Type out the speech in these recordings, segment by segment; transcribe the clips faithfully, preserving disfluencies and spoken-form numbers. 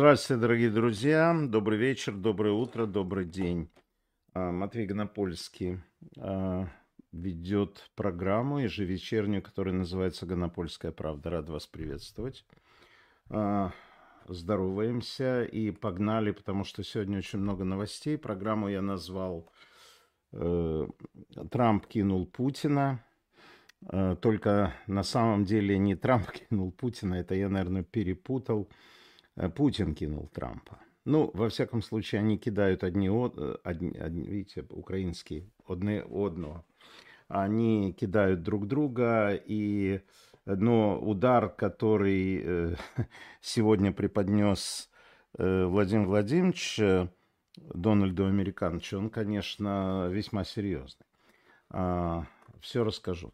Здравствуйте, дорогие друзья. Добрый вечер, доброе утро, добрый день. А, Матвей Гонопольский а, ведет программу ежевечернюю, которая называется «Гонопольская правда». Рад вас приветствовать. А, Здороваемся и погнали, потому что сегодня очень много новостей. Программу я назвал э, «Трамп кинул Путина». Э, Только на самом деле не Трамп кинул Путина, это я, наверное, перепутал. Э, Путин кинул Трампа. Ну, во всяком случае, они кидают одни, од- э, одни, одни, видите, украинские, одни одного. Они кидают друг друга, и, но удар, который э, сегодня преподнес э, Владимир Владимирович э, Дональду Американовичу, он, конечно, весьма серьезный. А, все расскажу.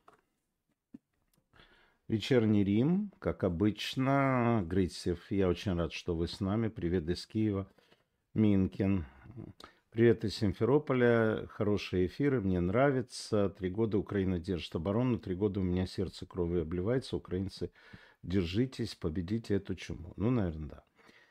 Вечерний Рим, как обычно. Гритсев, я очень рад, что вы с нами. Привет из Киева. Минкин. Привет из Симферополя. Хорошие эфиры, мне нравится. Три года Украина держит оборону. Три года у меня сердце кровью обливается. Украинцы, держитесь, победите эту чуму. Ну, наверное, да.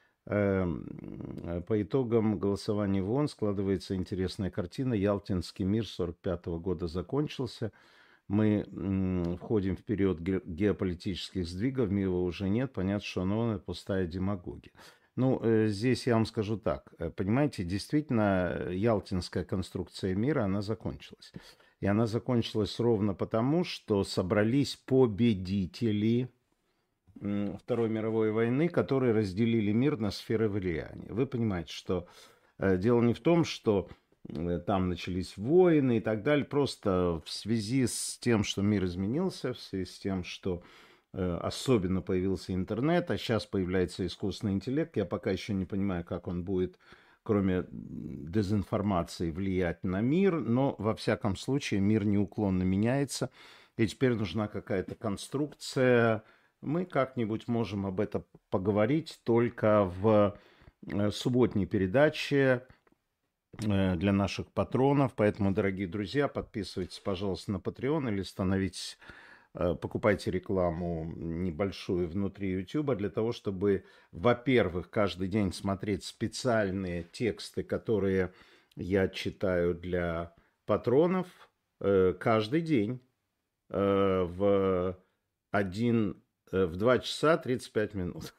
Эм, По итогам голосования в ООН складывается интересная картина. Ялтинский мир сорок пятого года закончился. Мы м, входим в период ге- геополитических сдвигов, мира уже нет, понятно, что оно это пустая демагогия. Ну, э, здесь я вам скажу так. Э, Понимаете, действительно, э, ялтинская конструкция мира, она закончилась. И она закончилась ровно потому, что собрались победители м, Второй мировой войны, которые разделили мир на сферы влияния. Вы понимаете, что э, дело не в том, что э, там начались войны и так далее, просто в связи с тем, что мир изменился, в связи с тем, что э, особенно появился интернет, а сейчас появляется искусственный интеллект, я пока еще не понимаю, как он будет, кроме дезинформации, влиять на мир, но во всяком случае мир неуклонно меняется, и теперь нужна какая-то конструкция. Мы как-нибудь можем об этом поговорить только в э, субботней передаче э, для наших патронов. Поэтому, дорогие друзья, подписывайтесь, пожалуйста, на Patreon или становитесь, э, покупайте рекламу небольшую внутри YouTube для того, чтобы, во-первых, каждый день смотреть специальные тексты, которые я читаю для патронов э, каждый день э, в один, э, в два часа тридцать пять минут.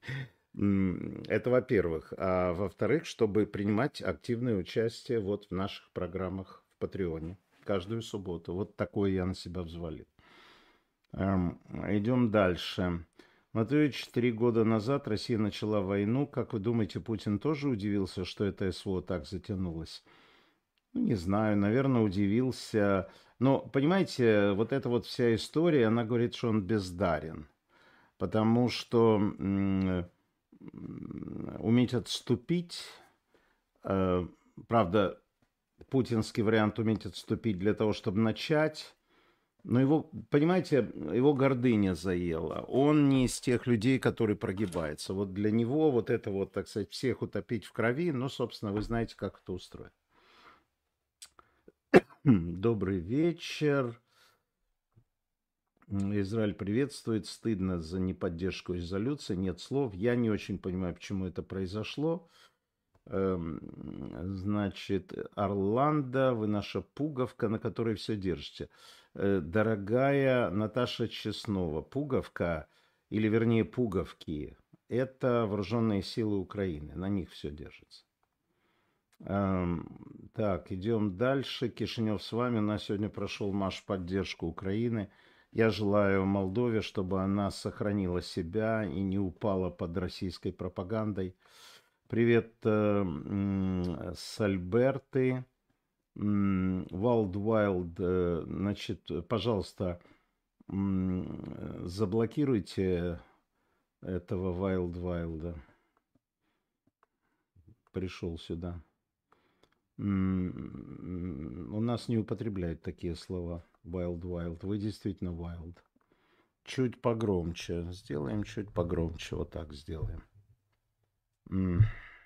М, Это во-первых. А во-вторых, чтобы принимать активное участие вот в наших программах в Патреоне каждую субботу. Вот такое я на себя взвалил. Эм, Идем дальше. Матвеевич, три года назад Россия начала войну. Как вы думаете, Путин тоже удивился, что это СВО так затянулось? Ну, не знаю, наверное, удивился. Но, понимаете, вот эта вот вся история, она говорит, что он бездарен. Потому что м, м, уметь отступить, э, правда, путинский вариант уметь отступить для того, чтобы начать, но его, понимаете, его гордыня заела. Он не из тех людей, которые прогибаются. Вот для него вот это вот, так сказать, всех утопить в крови, ну, собственно, вы знаете, как это устроено. Добрый вечер. Израиль приветствует. Стыдно за неподдержку резолюции. Нет слов. Я не очень понимаю, почему это произошло. Эм, Значит, Орландо, вы наша пуговка, на которой все держите. Э, Дорогая Наташа Чеснова, пуговка, или вернее пуговки, это вооруженные силы Украины. На них все держится. Эм, Так, идем дальше. Кишинев с вами. У нас сегодня прошел марш в поддержку Украины. Я желаю Молдове, чтобы она сохранила себя и не упала под российской пропагандой. Привет э, м, с Альберты. М, Wild Wild, э, значит, пожалуйста, м, заблокируйте этого Wild Wild. Пришел сюда. М, У нас не употребляют такие слова. Wild Wild. Вы действительно wild. Чуть погромче. Сделаем чуть погромче. Вот так сделаем. М,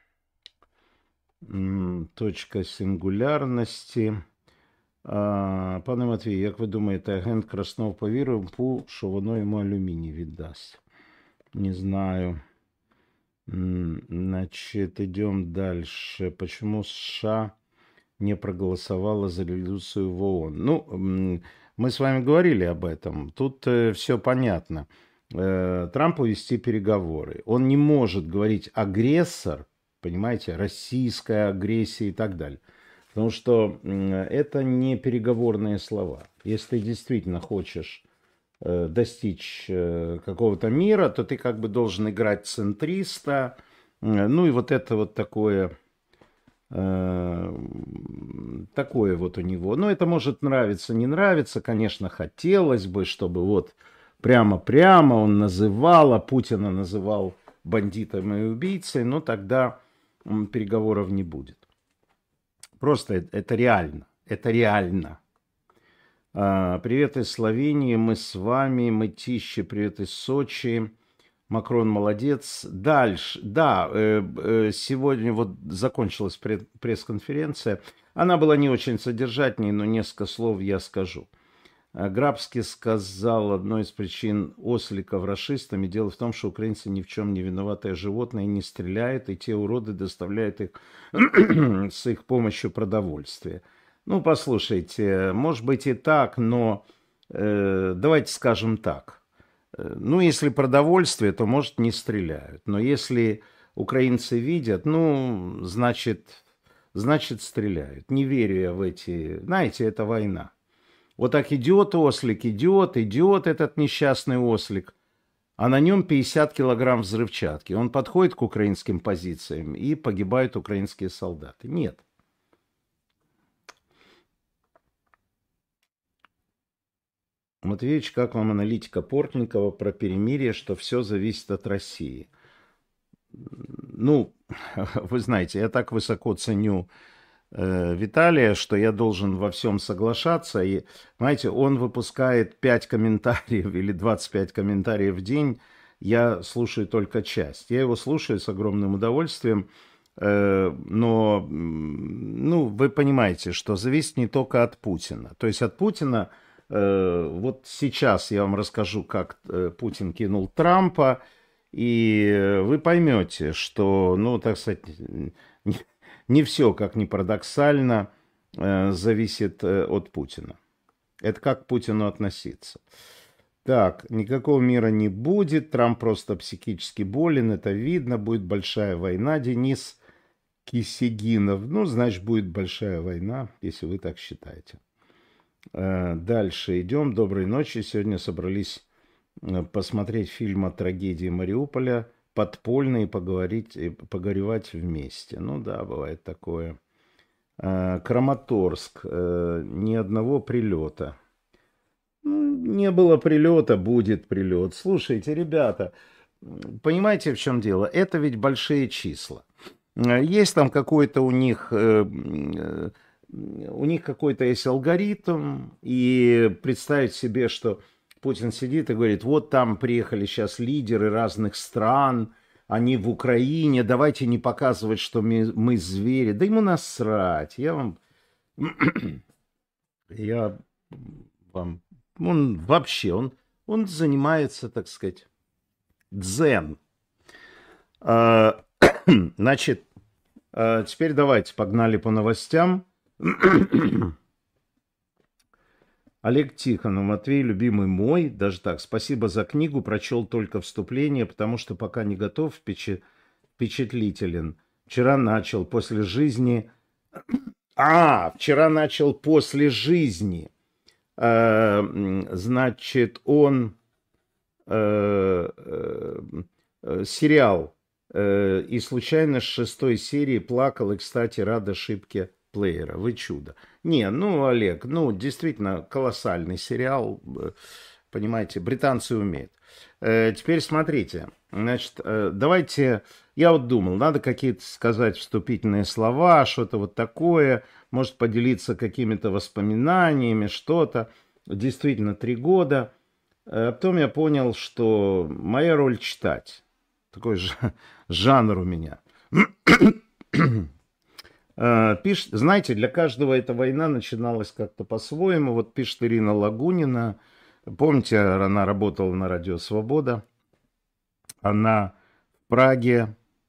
м, Точка сингулярності. А, Пане Матвій, як ви думаєте, агент Краснов повірив ПУ, що воно йому алюміній віддасть? Не знаю. Значит, идем дальше. Почему США не проголосовала за резолюцию в ООН? Ну, мы с вами говорили об этом. Тут э, все понятно. Э, Трампу вести переговоры. Он не может говорить агрессор, понимаете, российская агрессия и так далее. Потому что э, это не переговорные слова. Если ты действительно хочешь э, достичь э, какого-то мира, то ты как бы должен играть центриста. Э, ну и вот это вот такое... Такое вот у него. Но это может нравиться, не нравиться. Конечно, хотелось бы, чтобы вот прямо-прямо он называл, а Путина называл бандитом и убийцей, но тогда переговоров не будет. Просто это реально. Это реально. Привет из Словении, мы с вами, Мытищи, привет из Сочи. Макрон молодец. Дальше, да, сегодня вот закончилась пресс-конференция. Она была не очень содержательной, но несколько слов я скажу. Грабский сказал, одной из причин осликов расистами, дело в том, что украинцы ни в чем не виноватые животные не стреляют, и те уроды доставляют их с их помощью продовольствие. Ну, послушайте, может быть и так, но э, давайте скажем так. Ну, если продовольствие, то, может, не стреляют. Но если украинцы видят, ну, значит, значит стреляют. Не верю я в эти... Знаете, это война. Вот так идет ослик, идет, идет этот несчастный ослик, а на нем пятьдесят килограмм взрывчатки. Он подходит к украинским позициям, и погибают украинские солдаты. Нет. Матвеевич, как вам аналитика Портникова про перемирие, что все зависит от России? Ну, вы знаете, я так высоко ценю э, Виталия, что я должен во всем соглашаться. И, знаете, он выпускает пять комментариев или двадцать пять комментариев в день. Я слушаю только часть. Я его слушаю с огромным удовольствием. Э, но, ну, вы понимаете, что зависит не только от Путина. То есть от Путина... Вот сейчас я вам расскажу, как Путин кинул Трампа, и вы поймете, что, ну, так сказать, не, не все, как ни парадоксально, зависит от Путина. Это как к Путину относиться. Так, никакого мира не будет, Трамп просто психически болен, это видно, будет большая война, Денис Кисегинов. Ну, значит, будет большая война, если вы так считаете. Дальше идем. Доброй ночи. Сегодня собрались посмотреть фильм о трагедии Мариуполя, подпольно и поговорить, и погоревать вместе. Ну да, бывает такое. Краматорск. Ни одного прилета. Не было прилета, будет прилет. Слушайте, ребята, понимаете, в чем дело? Это ведь большие числа. Есть там какой-то у них... У них какой-то есть алгоритм, и представить себе, что Путин сидит и говорит, вот там приехали сейчас лидеры разных стран, они в Украине, давайте не показывать, что мы, мы звери. Да ему насрать, я вам... Я вам... Он вообще, он, он занимается, так сказать, дзен. Значит, теперь давайте погнали по новостям. Олег Тихонов, Матвей, любимый мой, даже так, спасибо за книгу, прочел только вступление, потому что пока не готов, впечатлителен. Вчера начал после жизни... А, вчера начал после жизни. Э, значит, он... Э, э, сериал. Э, и случайно с шестой серии плакал, и, кстати, рад ошибке плеера. Вы чудо. Не, ну, Олег, ну, действительно, колоссальный сериал. Понимаете, британцы умеют. Э, теперь смотрите. Значит, э, давайте... Я вот думал, надо какие-то сказать вступительные слова, что-то вот такое. Может, поделиться какими-то воспоминаниями, что-то. Действительно, три года. А потом я понял, что моя роль читать. Такой же жанр у меня. Пишет, знаете, для каждого эта война начиналась как-то по-своему. Вот пишет Ирина Лагунина. Помните, она работала на Радио Свобода. Она в Праге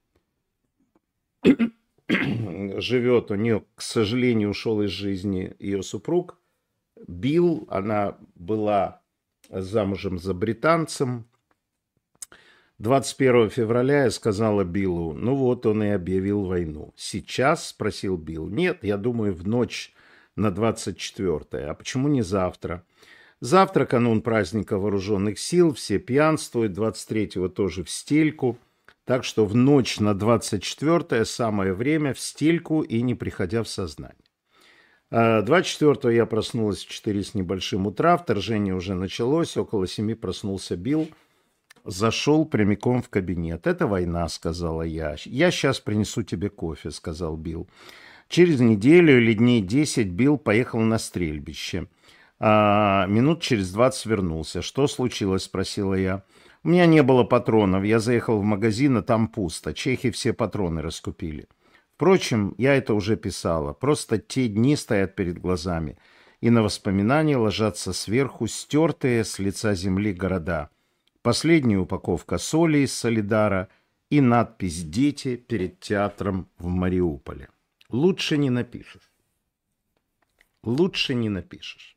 живет, у нее, к сожалению, ушел из жизни ее супруг Билл, она была замужем за британцем. двадцать первого февраля я сказала Биллу, ну вот он и объявил войну. Сейчас, спросил Билл. Нет, я думаю, в ночь на двадцать четвёртое. А почему не завтра? Завтра канун праздника вооруженных сил, все пьянствуют, двадцать третьего тоже в стельку. Так что в ночь на двадцать четвёртое самое время в стельку и не приходя в сознание. двадцать четвёртого я проснулась в четыре с небольшим утра, вторжение уже началось, около семи проснулся Билл, зашел прямиком в кабинет. «Это война», — сказала я. «Я сейчас принесу тебе кофе», — сказал Билл. Через неделю или дней десять Билл поехал на стрельбище. А, минут через двадцать вернулся. «Что случилось?» — спросила я. «У меня не было патронов. Я заехал в магазин, а там пусто. Чехи все патроны раскупили». Впрочем, я это уже писала. Просто те дни стоят перед глазами. И на воспоминания ложатся сверху стертые с лица земли города. Последняя упаковка соли из Солидара и надпись «Дети» перед театром в Мариуполе. Лучше не напишешь. Лучше не напишешь.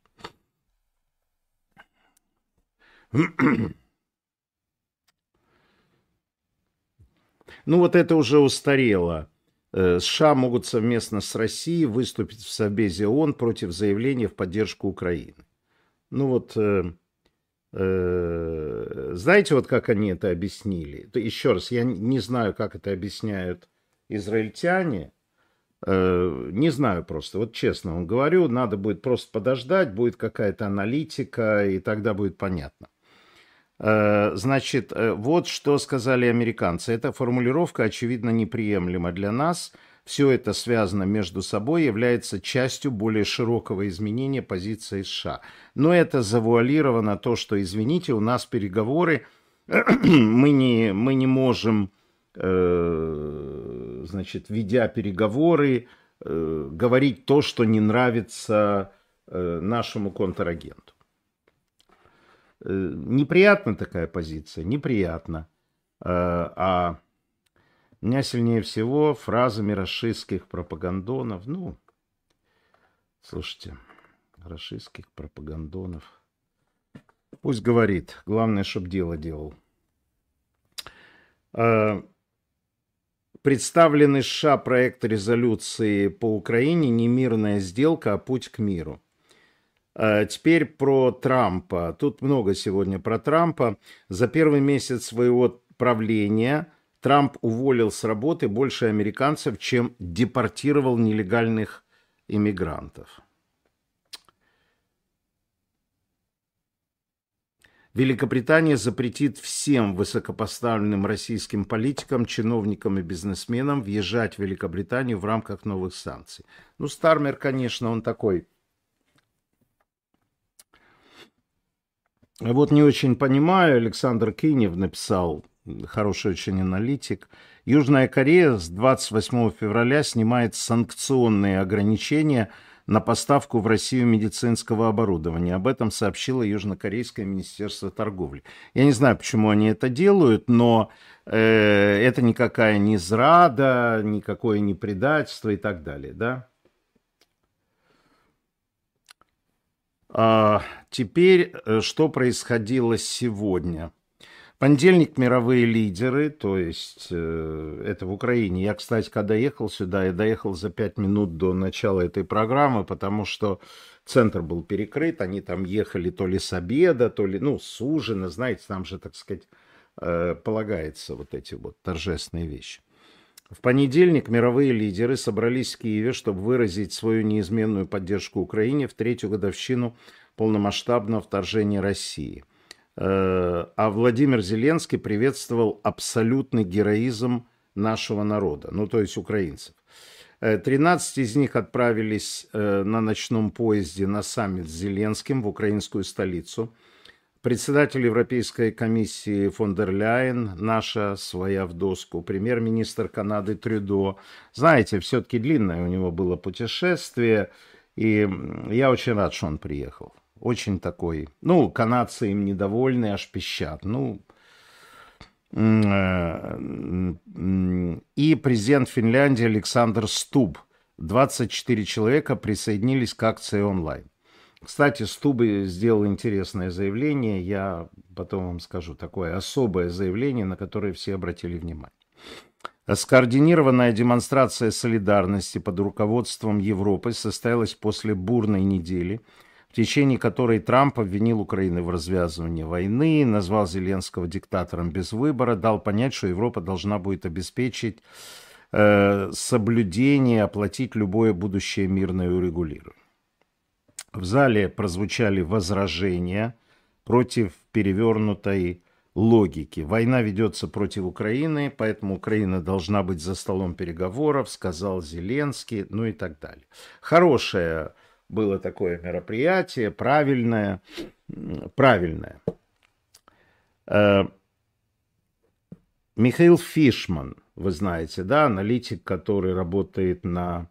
Ну вот это уже устарело. США могут совместно с Россией выступить в Совбезе ООН против заявления в поддержку Украины. Ну вот, э, э, знаете, вот как они это объяснили? То, еще раз, я не знаю, как это объясняют израильтяне. Э, не знаю просто, вот честно вам говорю, надо будет просто подождать, будет какая-то аналитика, и тогда будет понятно. Значит, вот что сказали американцы. Эта формулировка, очевидно, неприемлема для нас. Все это связано между собой, является частью более широкого изменения позиции США. Но это завуалировано то, что, извините, у нас переговоры, мы не, мы не можем, э, значит, ведя переговоры, э, говорить то, что не нравится э, нашему контрагенту. Неприятна такая позиция, неприятно. А меня сильнее всего фразами рашистских пропагандонов. Ну, слушайте, рашистских пропагандонов. Пусть говорит. Главное, чтобы дело делал. Представленный США проект резолюции по Украине не мирная сделка, а путь к миру. Теперь про Трампа. Тут много сегодня про Трампа. За первый месяц своего правления Трамп уволил с работы больше американцев, чем депортировал нелегальных иммигрантов. Великобритания запретит всем высокопоставленным российским политикам, чиновникам и бизнесменам въезжать в Великобританию в рамках новых санкций. Ну, Стармер, конечно, он такой... Вот не очень понимаю, Александр Кинев написал, хороший очень аналитик. Южная Корея с двадцать восьмого февраля снимает санкционные ограничения на поставку в Россию медицинского оборудования. Об этом сообщило Южнокорейское министерство торговли. Я не знаю, почему они это делают, но э, это никакая не зрада, никакое не предательство и так далее, да? А теперь, что происходило сегодня? В понедельник мировые лидеры, то есть э, это в Украине. Я, кстати, когда ехал сюда, я доехал за пять минут до начала этой программы, потому что центр был перекрыт, они там ехали то ли с обеда, то ли, ну, с ужина, знаете, там же, так сказать, э, полагается вот эти вот торжественные вещи. В понедельник мировые лидеры собрались в Киеве, чтобы выразить свою неизменную поддержку Украине в третью годовщину полномасштабного вторжения России. А Владимир Зеленский приветствовал абсолютный героизм нашего народа, ну то есть украинцев. тринадцать из них отправились на ночном поезде на саммит с Зеленским в украинскую столицу. Председатель Европейской комиссии фон дер Ляйен, наша своя в доску, премьер-министр Канады Трюдо. Знаете, все-таки длинное у него было путешествие, и я очень рад, что он приехал. Очень такой, ну, канадцы им недовольны, аж пищат. Ну, и президент Финляндии Александр Стуб. двадцать четыре человека присоединились к акции онлайн. Кстати, Стуб сделал интересное заявление, я потом вам скажу, такое особое заявление, на которое все обратили внимание. Скоординированная демонстрация солидарности под руководством Европы состоялась после бурной недели, в течение которой Трамп обвинил Украину в развязывании войны, назвал Зеленского диктатором без выбора, дал понять, что Европа должна будет обеспечить э, соблюдение, оплатить любое будущее мирное урегулирование. В зале прозвучали возражения против перевернутой логики. Война ведется против Украины, поэтому Украина должна быть за столом переговоров, сказал Зеленский, ну и так далее. Хорошее было такое мероприятие, правильное, правильное. Михаил Фишман, вы знаете, да, аналитик, который работает на,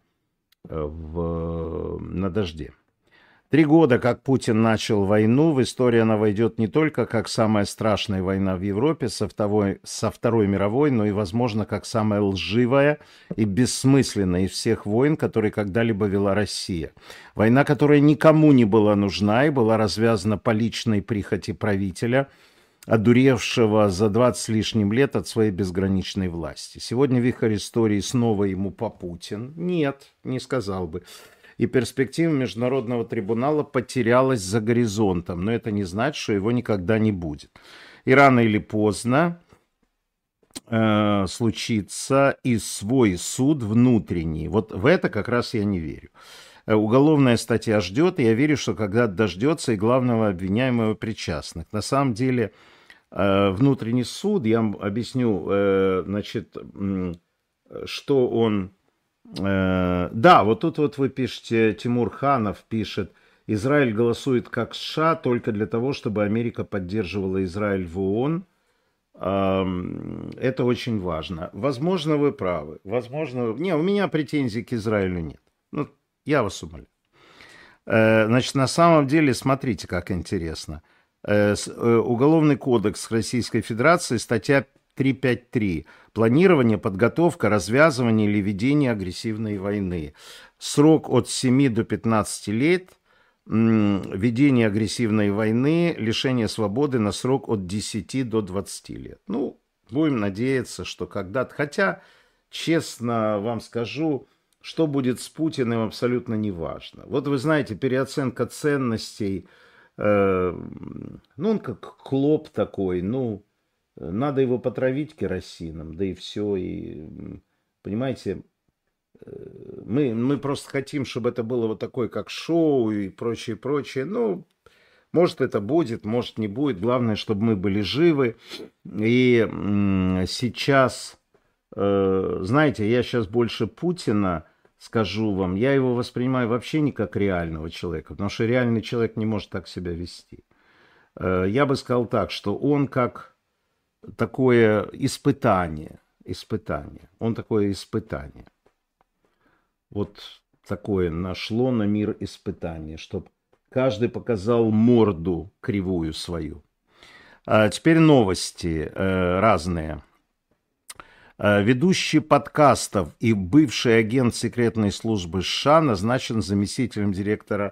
в, на «Дожде». Три года, как Путин начал войну, в историю она войдет не только как самая страшная война в Европе со второй, со Второй мировой, но и, возможно, как самая лживая и бессмысленная из всех войн, которые когда-либо вела Россия. Война, которая никому не была нужна и была развязана по личной прихоти правителя, одуревшего за двадцать с лишним лет от своей безграничной власти. Сегодня вихрь истории снова ему попутен. Нет, не сказал бы. И перспектива Международного трибунала потерялась за горизонтом, но это не значит, что его никогда не будет. И рано или поздно э, случится и свой суд внутренний. Вот в это как раз я не верю. Уголовная статья ждет, и я верю, что когда дождется и главного обвиняемого причастных. На самом деле э, внутренний суд, я вам объясню, э, значит, э, что он... Да, вот тут вот вы пишете, Тимур Ханов пишет, Израиль голосует как США только для того, чтобы Америка поддерживала Израиль в ООН. Это очень важно. Возможно, вы правы. Возможно, не, у меня претензий к Израилю нет. Ну, я вас умоляю. Значит, на самом деле, смотрите, как интересно. Уголовный кодекс Российской Федерации, статья триста пятьдесят три. Планирование, подготовка, развязывание или ведение агрессивной войны. Срок от семи до пятнадцати лет. Ведение агрессивной войны, лишение свободы на срок от десяти до двадцати лет. Ну, будем надеяться, что когда-то... Хотя, честно вам скажу, что будет с Путиным, абсолютно не важно. Вот вы знаете, переоценка ценностей, э, ну, он как клоп такой, ну... Надо его потравить керосином, да и все. И, понимаете, мы, мы просто хотим, чтобы это было вот такое, как шоу и прочее, прочее. Ну, может, это будет, может, не будет. Главное, чтобы мы были живы. И сейчас, знаете, я сейчас больше Путина скажу вам. Я его воспринимаю вообще не как реального человека, потому что реальный человек не может так себя вести. Я бы сказал так, что он как... такое испытание, испытание. Он такое испытание. Вот такое нашло на мир испытание, чтобы каждый показал морду кривую свою. А теперь новости э, разные. Э, ведущий подкастов и бывший агент секретной службы США назначен заместителем директора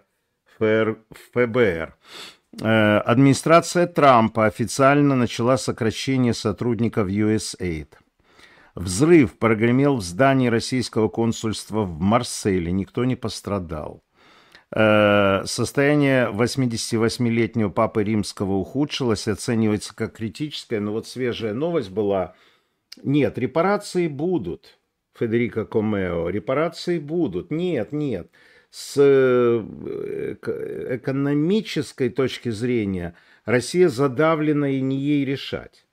ФБР. Администрация Трампа официально начала сокращение сотрудников ю эс эй ай ди. Взрыв прогремел в здании российского консульства в Марселе, никто не пострадал. Состояние восьмидесятивосьмилетнего папы римского ухудшилось, оценивается как критическое, но вот свежая новость была. Нет, репарации будут, Федерико Комео, репарации будут. Нет, нет. С экономической точки зрения Россия задавлена и не ей решать.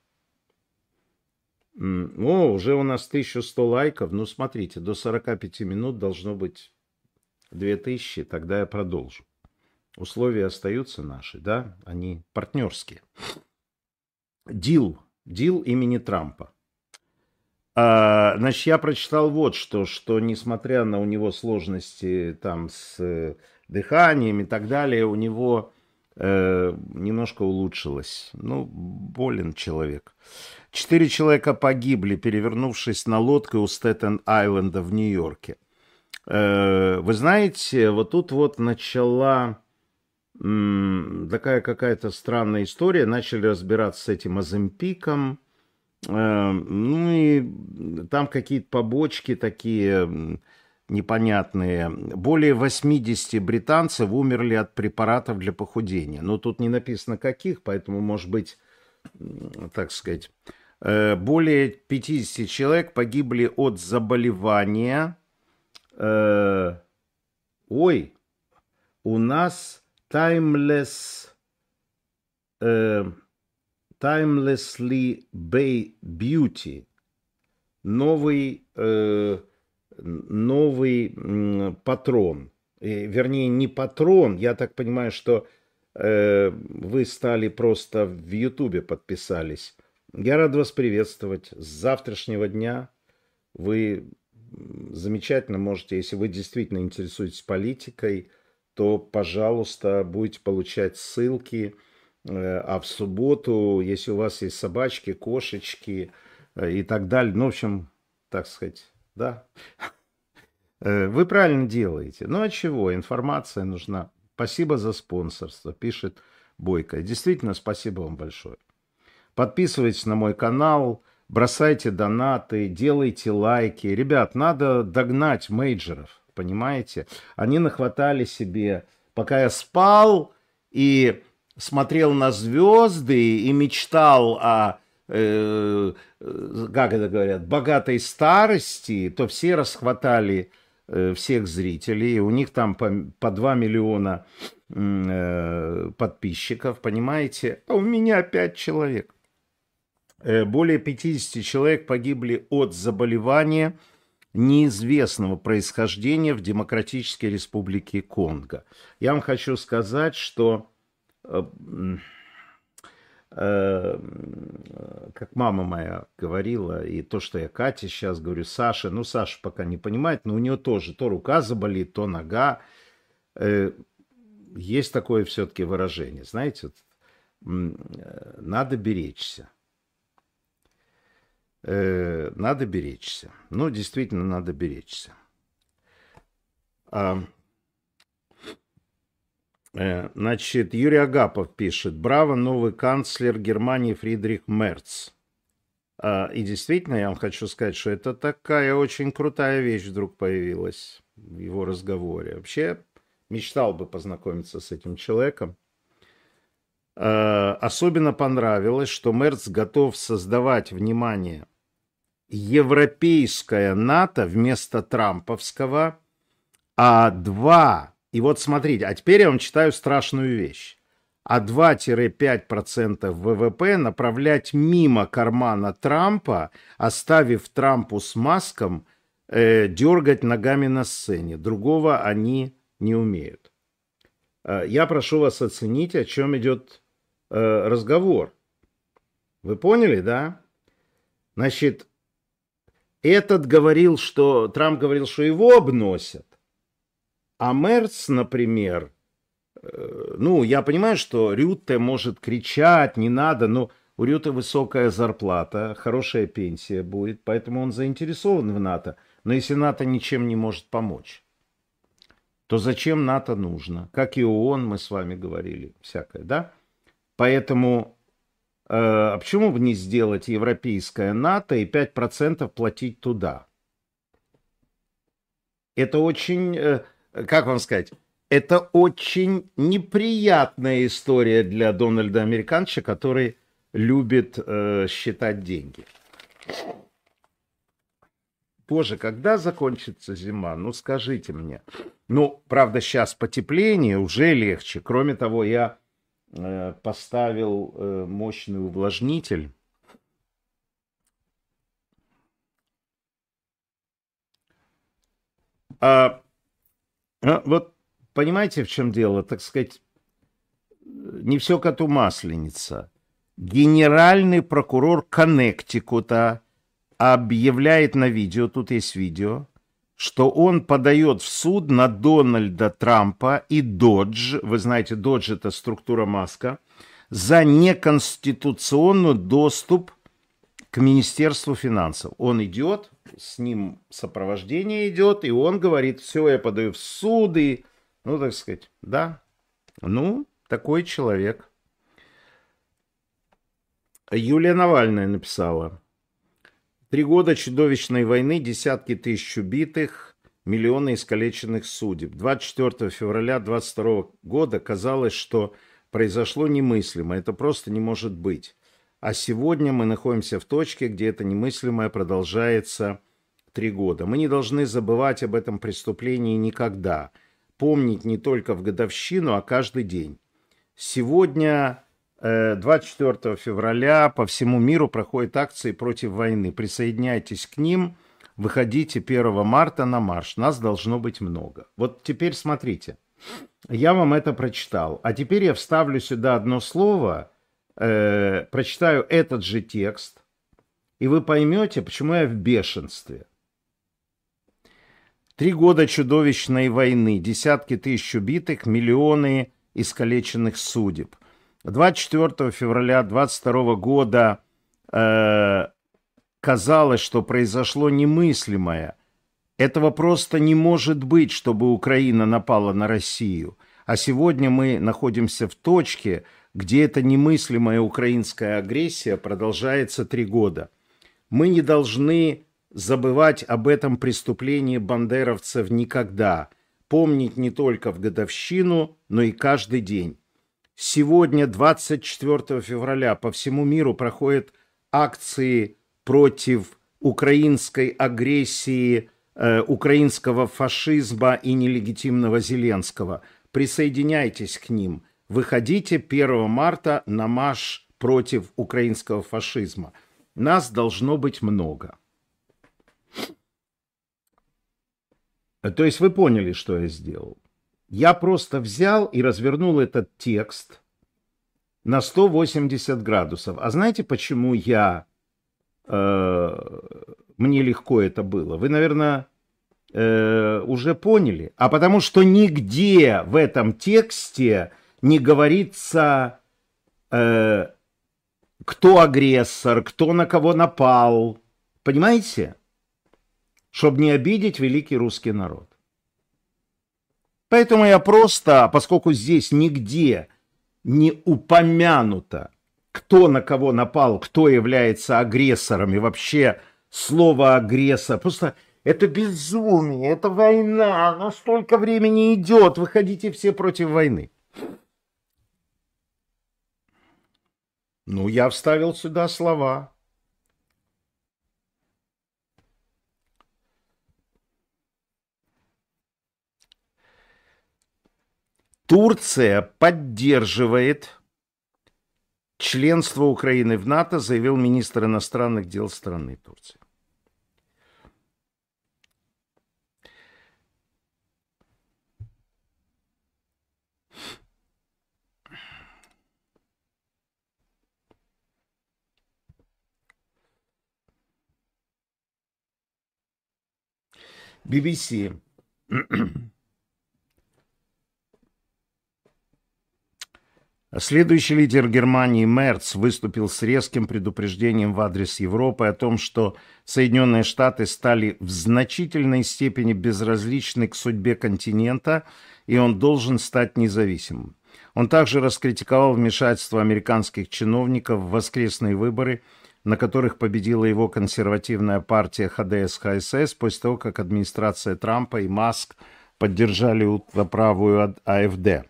О, уже у нас тысяча сто лайков. Ну, смотрите, до сорока пяти минут должно быть две тысячи, тогда я продолжу. Условия остаются наши, да? Они партнерские. Дил. Дил имени Трампа. А, значит, я прочитал вот что, что несмотря на у него сложности там с дыханием и так далее, у него э, немножко улучшилось. Ну, болен человек. Четыре человека погибли, перевернувшись на лодке у Стэттен-Айленда в Нью-Йорке. Э, вы знаете, вот тут вот начала м, такая какая-то странная история. Начали разбираться с этим Оземпиком. Э, ну и там какие-то побочки такие м, непонятные. Более восемьдесят британцев умерли от препаратов для похудения. Но тут не написано каких, поэтому, может быть, м, так сказать, э, более пятьдесят человек погибли от заболевания. Э, ой, у нас timeless, э, timelessly beauty, новый, э, новый м, патрон. Э, вернее, не патрон, я так понимаю, что э, вы стали просто в Ютубе подписались. Я рад вас приветствовать. С завтрашнего дня вы замечательно можете, если вы действительно интересуетесь политикой, то, пожалуйста, будете получать ссылки. А в субботу, если у вас есть собачки, кошечки и так далее, ну, в общем, так сказать, да, вы правильно делаете. Ну, а чего? Информация нужна. Спасибо за спонсорство, пишет Бойко. Действительно, спасибо вам большое. Подписывайтесь на мой канал, бросайте донаты, делайте лайки. Ребят, надо догнать мейджеров, понимаете? Они нахватали себе, пока я спал и смотрел на звезды и мечтал о, э, как это говорят, богатой старости, то все расхватали э, всех зрителей. У них там по, по два миллиона э, подписчиков, понимаете? А у меня пять человек. Более пятьдесят человек погибли от заболевания неизвестного происхождения в Демократической Республике Конго. Я вам хочу сказать, что, э, э, как мама моя говорила, и то, что я Кате сейчас говорю, Саша, ну, Саша пока не понимает, но у нее тоже то рука заболит, то нога. Э, есть такое все-таки выражение, знаете, надо беречься. Надо беречься. Ну, действительно, надо беречься. Значит, Юрий Агапов пишет. Браво, новый канцлер Германии Фридрих Мерц. И действительно, я вам хочу сказать, что это такая очень крутая вещь вдруг появилась в его разговоре. Вообще, мечтал бы познакомиться с этим человеком. Особенно понравилось, что Мерц готов создавать, внимание, европейское НАТО вместо трамповского, а два, и вот смотрите, а теперь я вам читаю страшную вещь, а два-пять процентов ВВП направлять мимо кармана Трампа, оставив Трампу с Маском э, дергать ногами на сцене. Другого они не умеют. Э, я прошу вас оценить, о чем идет разговор. Вы поняли, да? Значит, этот говорил, что Трамп говорил, что его обносят. А Мерц, например, ну, я понимаю, что Рютте может кричать, не надо, но у Рютте высокая зарплата, хорошая пенсия будет, поэтому он заинтересован в НАТО. Но если НАТО ничем не может помочь, то зачем НАТО нужно? Как и ООН, мы с вами говорили, всякое, да? Поэтому, э, а почему бы не сделать европейское НАТО и пять процентов платить туда? Это очень, э, как вам сказать, это очень неприятная история для Дональда Американча, который любит э, считать деньги. Боже, когда закончится зима? Ну, скажите мне. Ну, правда, сейчас потепление, уже легче. Кроме того, я поставил мощный увлажнитель. А, вот понимаете, в чем дело? Так сказать, не все коту масленица. Генеральный прокурор Коннектикута объявляет на видео, тут есть видео, что он подает в суд на Дональда Трампа и Додж, вы знаете, Додж это структура Маска, за неконституционный доступ к Министерству финансов. Он идет, с ним сопровождение идет, и он говорит, все, я подаю в суды, ну, так сказать, да, ну, такой человек. Юлия Навальная написала: Три года чудовищной войны, десятки тысяч убитых, миллионы искалеченных судеб. двадцать четвёртого февраля двадцать второго года казалось, что произошло немыслимо. Это просто не может быть. А сегодня мы находимся в точке, где это немыслимое продолжается три года. Мы не должны забывать об этом преступлении никогда. Помнить не только в годовщину, а каждый день. Сегодня... двадцать четвёртого февраля по всему миру проходят акции против войны. Присоединяйтесь к ним, выходите первого марта на марш. Нас должно быть много. Вот теперь смотрите, я вам это прочитал, а теперь я вставлю сюда одно слово, э, прочитаю этот же текст, и вы поймете, почему я в бешенстве. Три года чудовищной войны, десятки тысяч убитых, миллионы искалеченных судеб. двадцать четвёртого февраля двадцать второго года э, казалось, что произошло немыслимое. Этого просто не может быть, чтобы Украина напала на Россию. А сегодня мы находимся в точке, где эта немыслимая украинская агрессия продолжается три года. Мы не должны забывать об этом преступлении бандеровцев никогда. Помнить не только в годовщину, но и каждый день. Сегодня, двадцать четвёртого февраля, по всему миру проходят акции против украинской агрессии, э, украинского фашизма и нелегитимного Зеленского. Присоединяйтесь к ним. Выходите первого марта на марш против украинского фашизма. Нас должно быть много. То есть вы поняли, что я сделал? Я просто взял и развернул этот текст на сто восемьдесят градусов. А знаете, почему я... Э, мне легко это было? Вы, наверное, э, уже поняли. А потому что нигде в этом тексте не говорится, э, кто агрессор, кто на кого напал. Понимаете? Чтобы не обидеть великий русский народ. Поэтому я просто, поскольку здесь нигде не упомянуто, кто на кого напал, кто является агрессором, и вообще слово агрессор, просто это безумие, это война, но столько времени идет, выходите все против войны. Ну, я вставил сюда слова. Турция поддерживает членство Украины в НАТО, заявил министр иностранных дел страны Турции. би би си. Следующий лидер Германии Мерц выступил с резким предупреждением в адрес Европы о том, что Соединенные Штаты стали в значительной степени безразличны к судьбе континента, и он должен стать независимым. Он также раскритиковал вмешательство американских чиновников в воскресные выборы, на которых победила его консервативная партия ха дэ эс ха эс эс после того, как администрация Трампа и Маск поддержали ультраправую а эф дэ.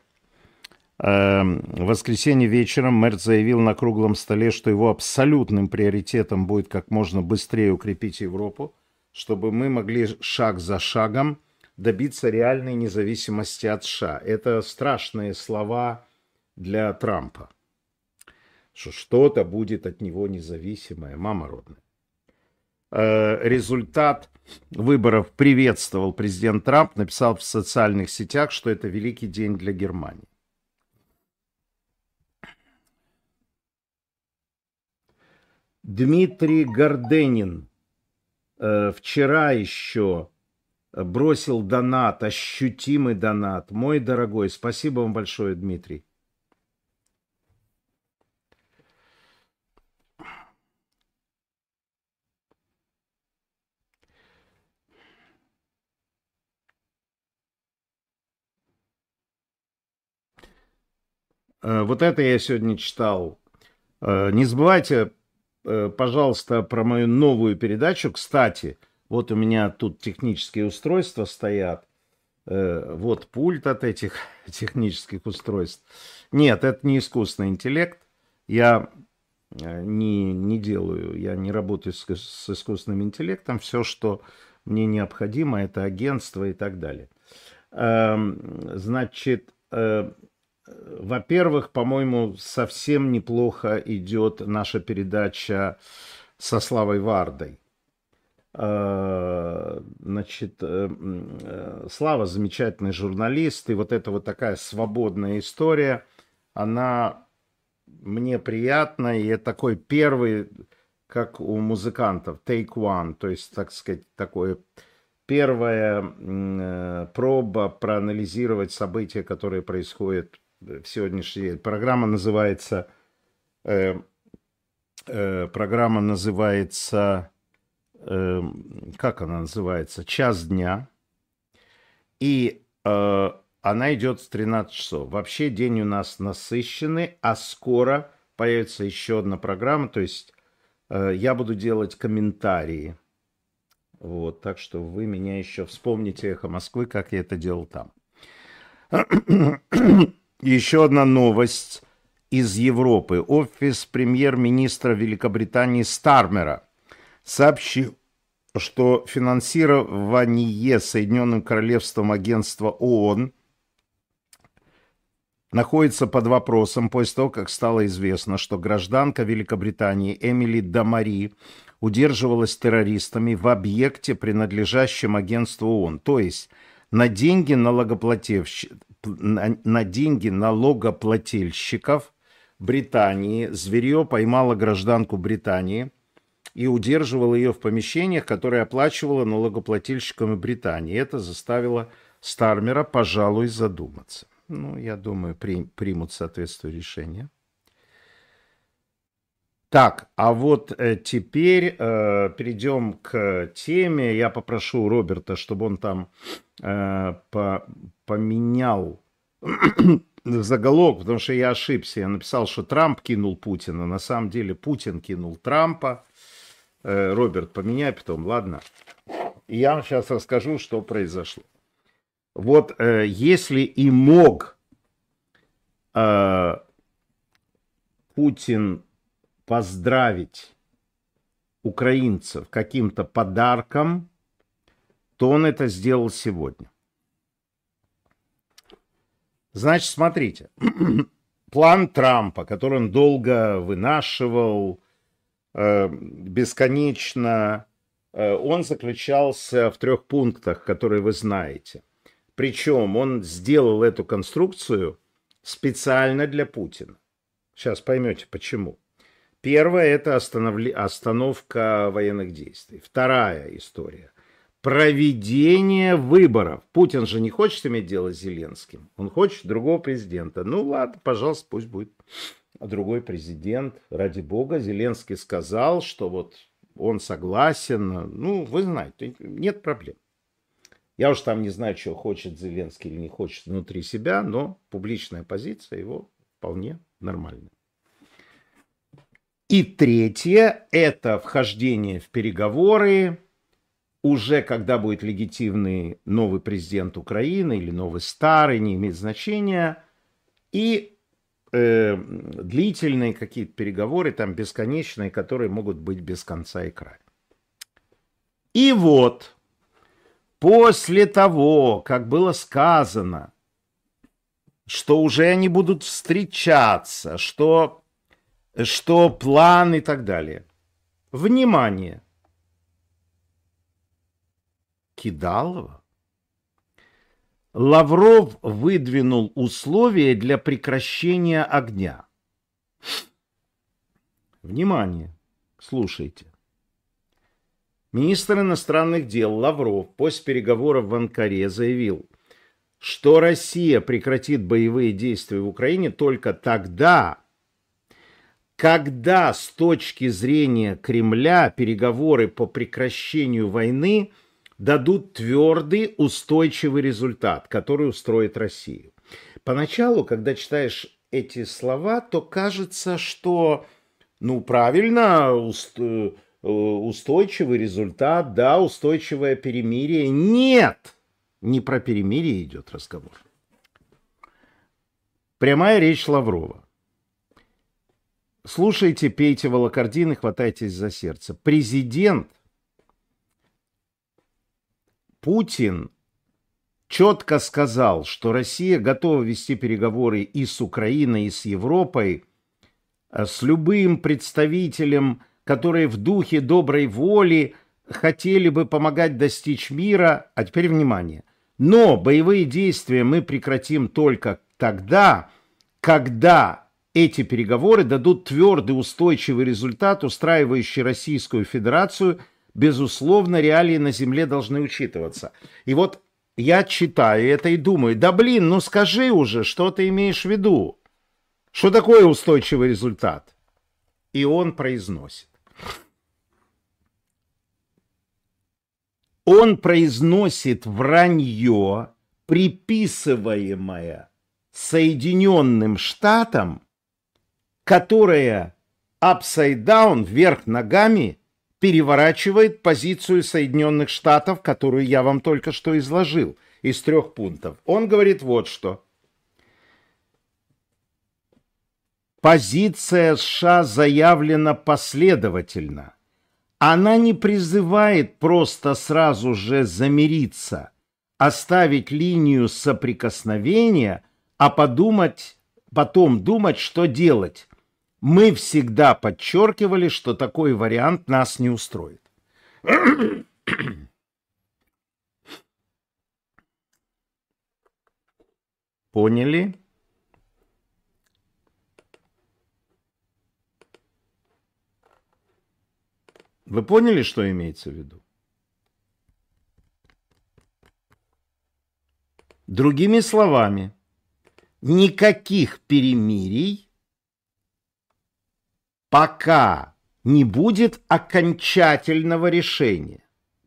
В воскресенье вечером Мерц заявил на круглом столе, что его абсолютным приоритетом будет как можно быстрее укрепить Европу, чтобы мы могли шаг за шагом добиться реальной независимости от США. Это страшные слова для Трампа, что что-то будет от него независимое, мама родная. Результат выборов приветствовал президент Трамп, написал в социальных сетях, что это великий день для Германии. Дмитрий Горденин э, вчера еще бросил донат, ощутимый донат. Мой дорогой, спасибо вам большое, Дмитрий. Вот это я сегодня читал. Не забывайте, пожалуйста, про мою новую передачу. Кстати, вот у меня тут технические устройства стоят. Вот пульт от этих технических устройств. Нет, это не искусственный интеллект. Я не, не делаю, я не работаю с, с искусственным интеллектом. Все, что мне необходимо, это агентство и так далее. Значит, во-первых, по-моему, совсем неплохо идет наша передача со Славой Вардой. Значит, Слава замечательный журналист, и вот эта вот такая свободная история, она мне приятна, и это такой первый, как у музыкантов, take one, то есть, так сказать, такое первая проба проанализировать события, которые происходят в сегодняшний день. Программа называется, э, э, программа называется, э, как она называется, «Час дня». И э, она идет с тринадцати часов. Вообще день у нас насыщенный, а скоро появится еще одна программа. То есть э, я буду делать комментарии. Вот, так что вы меня еще вспомните, «Эхо Москвы», как я это делал там. Еще одна новость из Европы. Офис премьер-министра Великобритании Стармера сообщил, что финансирование Соединенным Королевством агентства ООН находится под вопросом после того, как стало известно, что гражданка Великобритании Эмили Дамари удерживалась террористами в объекте, принадлежащем агентству ООН. То есть на деньги налогоплательщиков, на, на деньги налогоплательщиков Британии зверье поймало гражданку Британии и удерживало ее в помещениях, которые оплачивало налогоплательщиками Британии. Это заставило Стармера, пожалуй, задуматься. Ну, я думаю, при, примут соответствующее решение. Так, а вот э, теперь э, перейдем к теме. Я попрошу Роберта, чтобы он там э, по, поменял заголовок, потому что я ошибся. Я написал, что Трамп кинул Путина. На самом деле Путин кинул Трампа. Э, Роберт, поменяй потом, ладно? И я вам сейчас расскажу, что произошло. Вот э, если и мог э, Путин поздравить украинцев каким-то подарком, то он это сделал сегодня. Значит, смотрите, план Трампа, который он долго вынашивал, э, бесконечно, э, он заключался в трех пунктах, которые вы знаете. Причем он сделал эту конструкцию специально для Путина. Сейчас поймете, почему. Первое – это остановли... остановка военных действий. Вторая история – проведение выборов. Путин же не хочет иметь дело с Зеленским. Он хочет другого президента. Ну ладно, пожалуйста, пусть будет другой президент. Ради бога, Зеленский сказал, что вот он согласен. Ну, вы знаете, нет проблем. Я уж там не знаю, что хочет Зеленский или не хочет внутри себя, но публичная позиция его вполне нормальная. И третье – это вхождение в переговоры, уже когда будет легитимный новый президент Украины или новый старый, не имеет значения, и э, длительные какие-то переговоры, там бесконечные, которые могут быть без конца и края. И вот, после того, как было сказано, что уже они будут встречаться, что... что план и так далее. Внимание! Кидалова. Лавров выдвинул условия для прекращения огня. Внимание! Слушайте. Министр иностранных дел Лавров после переговоров в Анкаре заявил, что Россия прекратит боевые действия в Украине только тогда, когда с точки зрения Кремля переговоры по прекращению войны дадут твердый, устойчивый результат, который устроит Россию. Поначалу, когда читаешь эти слова, то кажется, что, ну, правильно, устойчивый результат, да, устойчивое перемирие. Нет, не про перемирие идет разговор. Прямая речь Лаврова. Слушайте, пейте волокордин и хватайтесь за сердце. Президент Путин четко сказал, что Россия готова вести переговоры и с Украиной, и с Европой, с любым представителем, которые в духе доброй воли хотели бы помогать достичь мира. А теперь внимание. Но боевые действия мы прекратим только тогда, когда эти переговоры дадут твердый, устойчивый результат, устраивающий Российскую Федерацию. Безусловно, реалии на земле должны учитываться. И вот я читаю это и думаю, да блин, ну скажи уже, что ты имеешь в виду? Что такое устойчивый результат? И он произносит. Он произносит вранье, приписываемое Соединенным Штатам, которое upside down, вверх ногами, переворачивает позицию Соединенных Штатов, которую я вам только что изложил, из трех пунктов. Он говорит вот что. Позиция США заявлена последовательно. Она не призывает просто сразу же замириться, оставить линию соприкосновения, а подумать, потом думать, что делать. Мы всегда подчеркивали, что такой вариант нас не устроит. Поняли? Вы поняли, что имеется в виду? Другими словами, никаких перемирий, пока не будет окончательного решения.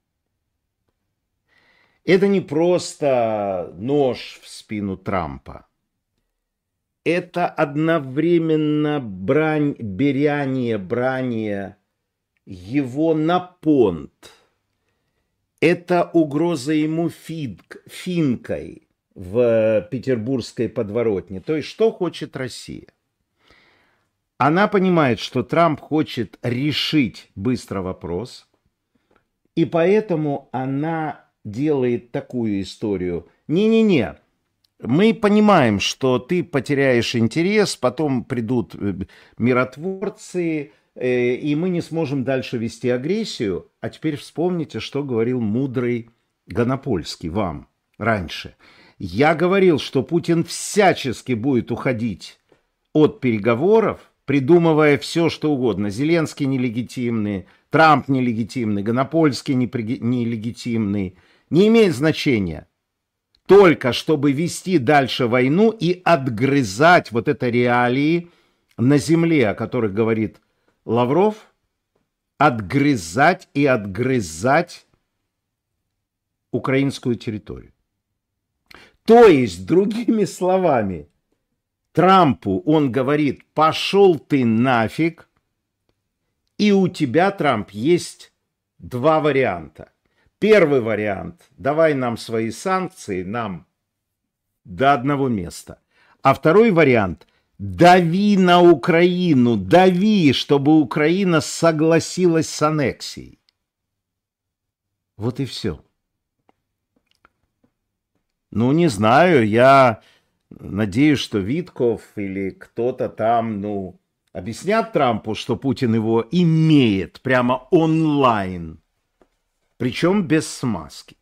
Это не просто нож в спину Трампа. Это одновременно брань, беряние, брание его на понт. Это угроза ему финк, финкой в петербургской подворотне. То есть, что хочет Россия? Она понимает, что Трамп хочет решить быстро вопрос, и поэтому она делает такую историю. Не-не-не, мы понимаем, что ты потеряешь интерес, потом придут миротворцы, и мы не сможем дальше вести агрессию. А теперь вспомните, что говорил мудрый Гонопольский вам раньше. Я говорил, что Путин всячески будет уходить от переговоров, придумывая все, что угодно. Зеленский нелегитимный, Трамп нелегитимный, Гонопольский нелегитимный. Не имеет значения. Только чтобы вести дальше войну и отгрызать вот это реалии на земле, о которых говорит Лавров, отгрызать и отгрызать украинскую территорию. То есть, другими словами, Трампу он говорит, пошел ты нафиг, и у тебя, Трамп, есть два варианта. Первый вариант, давай нам свои санкции, нам до одного места. А второй вариант, дави на Украину, дави, чтобы Украина согласилась с аннексией. Вот и все. Ну, не знаю, я надеюсь, что Витков или кто-то там, ну, объяснят Трампу, что Путин его имеет прямо онлайн, причем без смазки.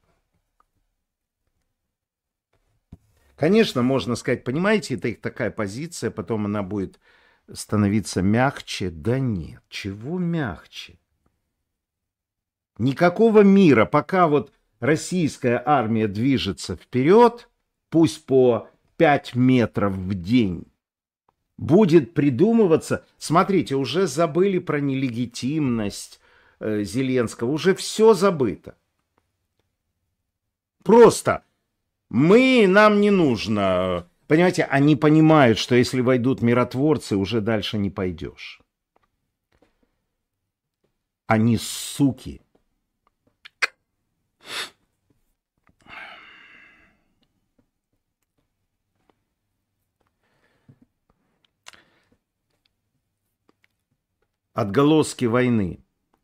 Конечно, можно сказать, понимаете, это их такая позиция, потом она будет становиться мягче. Да нет, чего мягче? Никакого мира, пока вот российская армия движется вперед, пусть по пять метров в день, будет придумываться. Смотрите, уже забыли про нелегитимность э, Зеленского, уже все забыто. Просто мы, нам не нужно. Понимаете, они понимают, что если войдут миротворцы, уже дальше не пойдешь. Они суки. Отголоски войны.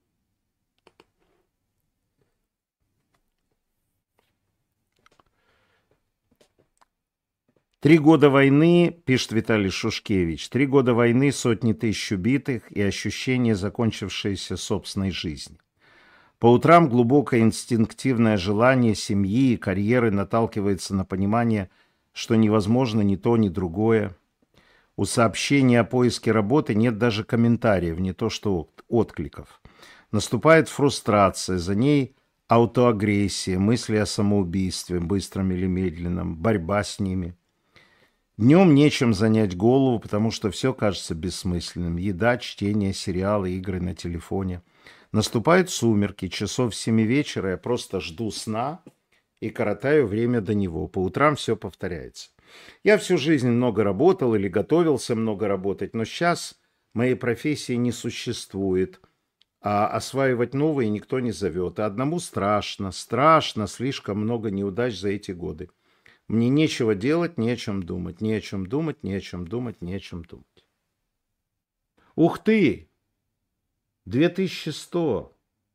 Три года войны, пишет Виталий Шушкевич, три года войны, сотни тысяч убитых и ощущение закончившейся собственной жизни. По утрам глубокое инстинктивное желание семьи и карьеры наталкивается на понимание, что невозможно ни то, ни другое. У сообщений о поиске работы нет даже комментариев, не то что откликов. Наступает фрустрация, за ней аутоагрессия, мысли о самоубийстве, быстром или медленном, борьба с ними. Днем нечем занять голову, потому что все кажется бессмысленным. Еда, чтение, сериалы, игры на телефоне. Наступают сумерки, часов в семи вечера я просто жду сна и коротаю время до него. По утрам все повторяется. Я всю жизнь много работал или готовился много работать, но сейчас моей профессии не существует, а осваивать новые никто не зовет. А одному страшно, страшно, слишком много неудач за эти годы. Мне нечего делать, не о чем думать, не о чем думать, не о чем думать, не о чем думать. Ух ты! две тысячи сто.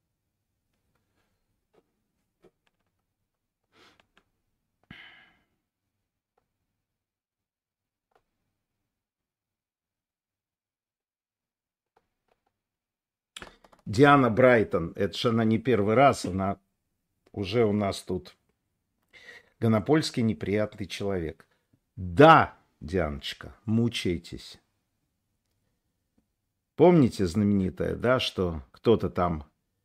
Диана Брайтон, это же она не первый раз, она уже у нас тут. Гонопольский неприятный человек. Да, Дианочка, мучайтесь. Помните знаменитое, да, что кто-то там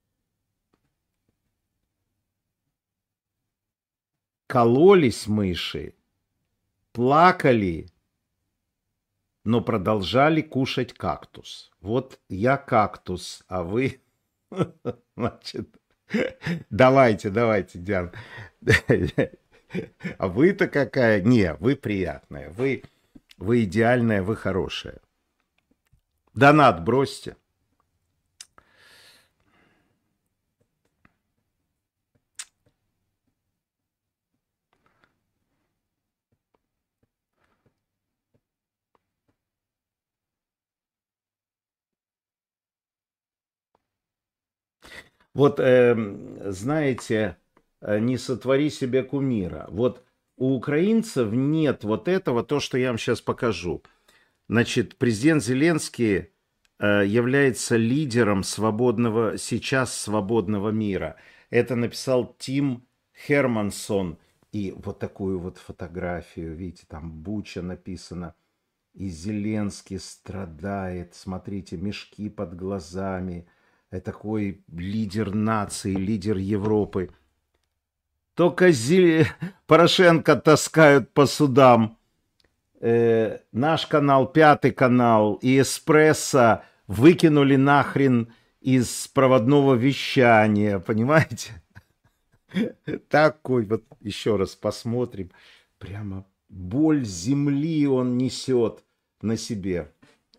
кололись мыши, плакали, но продолжали кушать кактус. Вот я кактус, а вы... Значит, давайте, давайте, Диан. А вы-то какая? Не, вы приятная, вы, вы идеальная, вы хорошая. Донат бросьте. Вот, э, знаете, не сотвори себе кумира. Вот у украинцев нет вот этого, то, что я вам сейчас покажу. Значит, президент Зеленский э, является лидером свободного, сейчас свободного мира. Это написал Тим Хермансон. И вот такую вот фотографию, видите, там Буча написано. И Зеленский страдает, смотрите, мешки под глазами. Это такой лидер нации, лидер Европы. Только Зел... Порошенко таскают по судам. Э, наш канал, Пятый канал и Эспрессо выкинули нахрен из проводного вещания, понимаете? Такой вот, еще раз посмотрим, прямо боль земли он несет на себе.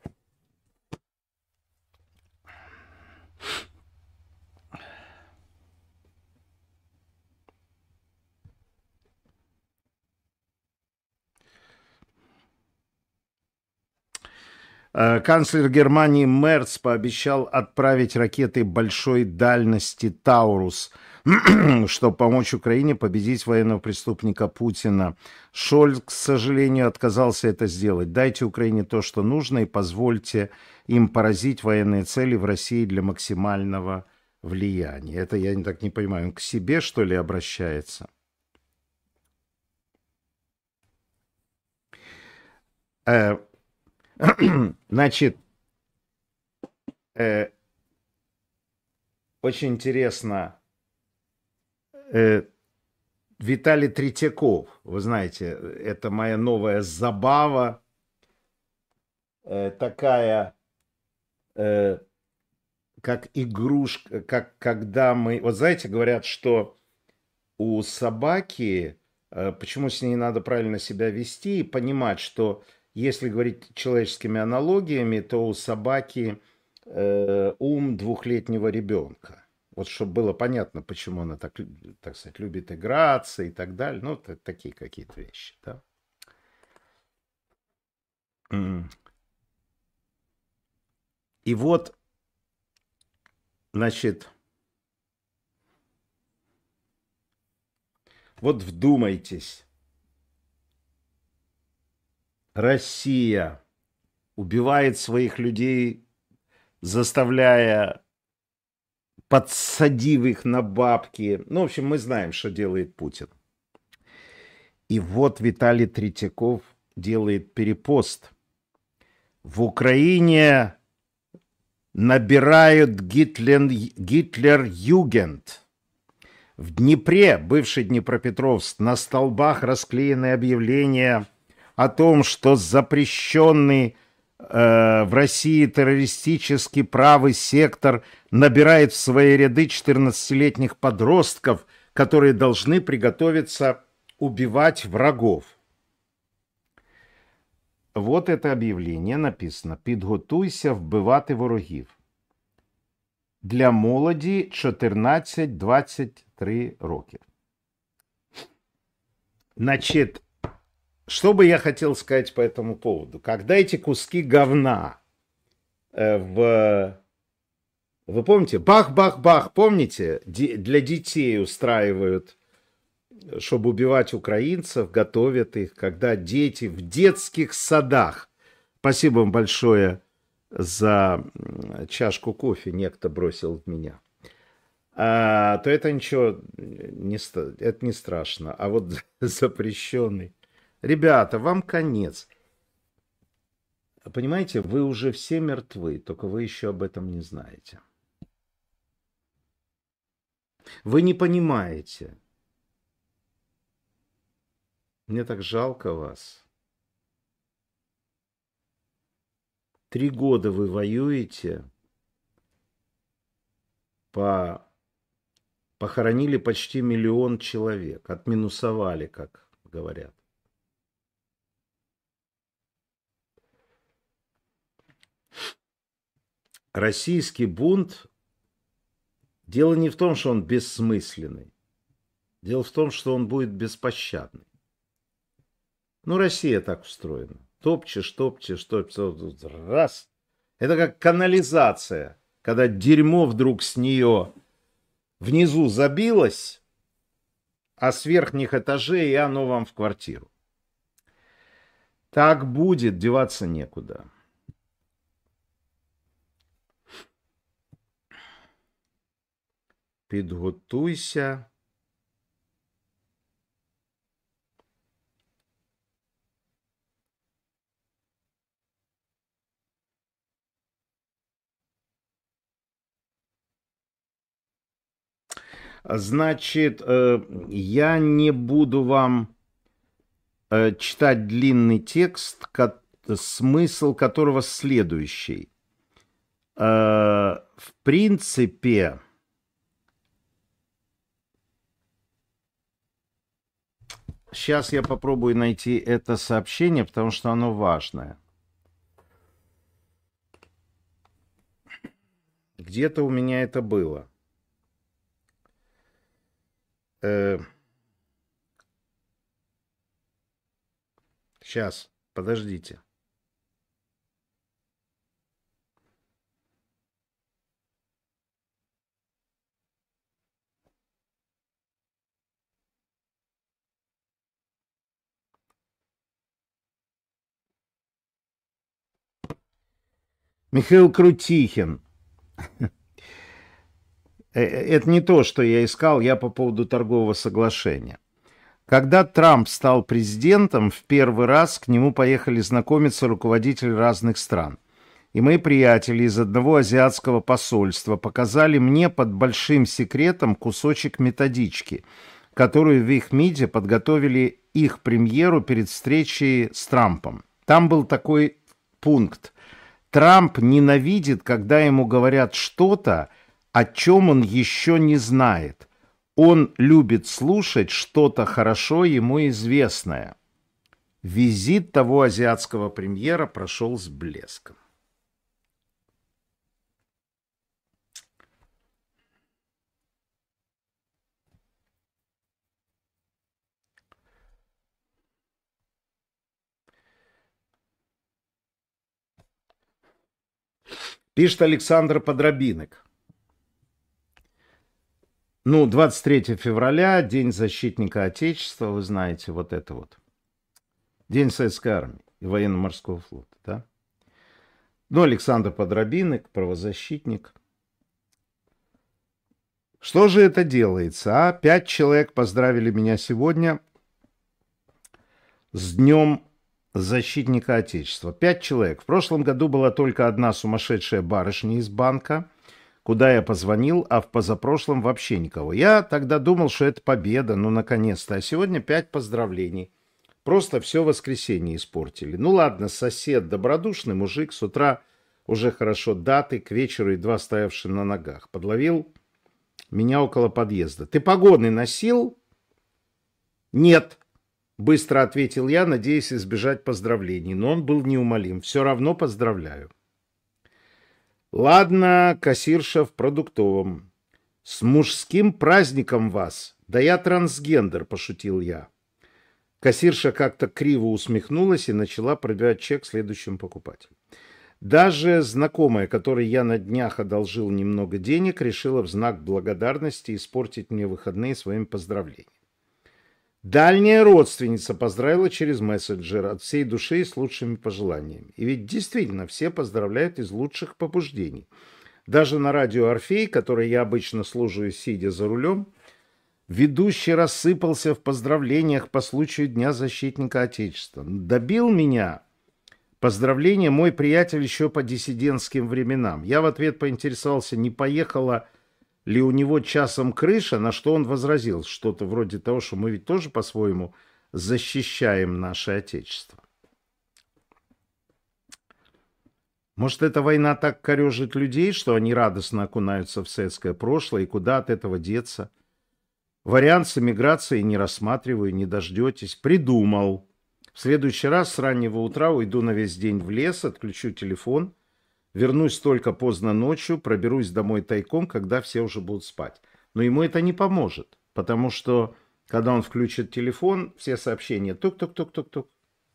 Канцлер Германии Мерц пообещал отправить ракеты большой дальности «Таурус», чтобы помочь Украине победить военного преступника Путина. Шольц, к сожалению, отказался это сделать. Дайте Украине то, что нужно, и позвольте им поразить военные цели в России для максимального влияния. Это я так не понимаю. Он к себе, что ли, обращается? Э, Значит, э, очень интересно, э, Виталий Третьяков, вы знаете, это моя новая забава, э, такая, э, как игрушка, как когда мы... Вот знаете, говорят, что у собаки, э, почему с ней надо правильно себя вести и понимать, что если говорить человеческими аналогиями, то у собаки э, ум двухлетнего ребенка. Вот чтобы было понятно, почему она так, так сказать, любит играться и так далее. Ну, т- такие какие-то вещи, да. М. И вот, значит, вот вдумайтесь. Россия убивает своих людей, заставляя, подсадив их на бабки. Ну, в общем, мы знаем, что делает Путин. И вот Виталий Третьяков делает перепост. В Украине набирают Гитлер, Гитлер-Югент. В Днепре, бывший Днепропетровск, на столбах расклеены объявления о том, что запрещенный э, в России террористический правый сектор набирает в свои ряды четырнадцатилетних подростков, которые должны приготовиться убивать врагов. Вот это об'явлення написано: «Підготуйся вбивати ворогів». Для молоді чотирнадцять двадцять три роки. Значит, что бы я хотел сказать по этому поводу? Когда эти куски говна э, в... Вы помните? Бах-бах-бах, помните? Ди- для детей устраивают, чтобы убивать украинцев, готовят их, когда дети в детских садах. Спасибо вам большое за чашку кофе, некто бросил в меня. А, то это ничего, не, это не страшно. А вот запрещенный. Ребята, вам конец. Понимаете, вы уже все мертвы, только вы еще об этом не знаете. Вы не понимаете. Мне так жалко вас. Три года вы воюете, по... похоронили почти миллион человек, отминусовали, как говорят. Российский бунт, дело не в том, что он бессмысленный. Дело в том, что он будет беспощадный. Ну, Россия так устроена. Топчешь, топчешь, топчешь, раз. Это как канализация, когда дерьмо вдруг с нее внизу забилось, а с верхних этажей и оно вам в квартиру. Так будет, деваться некуда. Підготуйся. Значит, я не буду вам читать длинный текст, смысл которого следующий. В принципе, сейчас я попробую найти это сообщение, потому что оно важное. Где-то у меня это было. Э... Сейчас, подождите. Михаил Крутихин. Это не то, что я искал, я по поводу торгового соглашения. Когда Трамп стал президентом, в первый раз к нему поехали знакомиться руководители разных стран. и мои приятели из одного азиатского посольства показали мне под большим секретом кусочек методички, которую в их МИДе подготовили их премьеру перед встречей с Трампом. Там был такой пункт. Трамп ненавидит, когда ему говорят что-то, о чем он еще не знает. Он любит слушать что-то хорошо ему известное. Визит того азиатского премьера прошел с блеском. Пишет Александр Подробинок. Ну, двадцать третьего февраля, День защитника Отечества, вы знаете, вот это вот. День Советской Армии и Военно-Морского флота, да? Ну, Александр Подробинок, правозащитник. Что же это делается, а? Пять человек поздравили меня сегодня с Днем защитника Отечества. Пять человек. В прошлом году была только одна сумасшедшая барышня из банка, куда я позвонил, а в позапрошлом вообще никого. Я тогда думал, что это победа, ну, наконец-то. А сегодня пять поздравлений. Просто все воскресенье испортили. Ну, ладно, сосед, добродушный мужик, с утра уже хорошо даты, к вечеру едва стоявший на ногах. Подловил меня около подъезда. Ты погоны носил? Нет. Быстро ответил я, надеясь избежать поздравлений, но он был неумолим. Все равно поздравляю. Ладно, кассирша в продуктовом. С мужским праздником вас. Да я трансгендер, пошутил я. Кассирша как-то криво усмехнулась и начала пробивать чек следующему покупателю. Даже знакомая, которой я на днях одолжил немного денег, решила в знак благодарности испортить мне выходные своим поздравлением. Дальняя родственница поздравила через мессенджер от всей души и с лучшими пожеланиями. И ведь действительно все поздравляют из лучших побуждений. Даже на радио «Орфей», которое я обычно слушаю, сидя за рулем, ведущий рассыпался в поздравлениях по случаю Дня защитника Отечества. Добил меня поздравление мой приятель еще по диссидентским временам. Я в ответ поинтересовался, не поехала ли у него часом крыша, на что он возразил что-то вроде того, что мы ведь тоже по-своему защищаем наше Отечество. Может, эта война так корежит людей, что они радостно окунаются в советское прошлое, и куда от этого деться? Вариант с эмиграцией не рассматриваю, не дождетесь. Придумал. В следующий раз с раннего утра уйду на весь день в лес, отключу телефон, вернусь только поздно ночью, проберусь домой тайком, когда все уже будут спать. Но ему это не поможет, потому что, когда он включит телефон, все сообщения тук-тук-тук-тук-тук.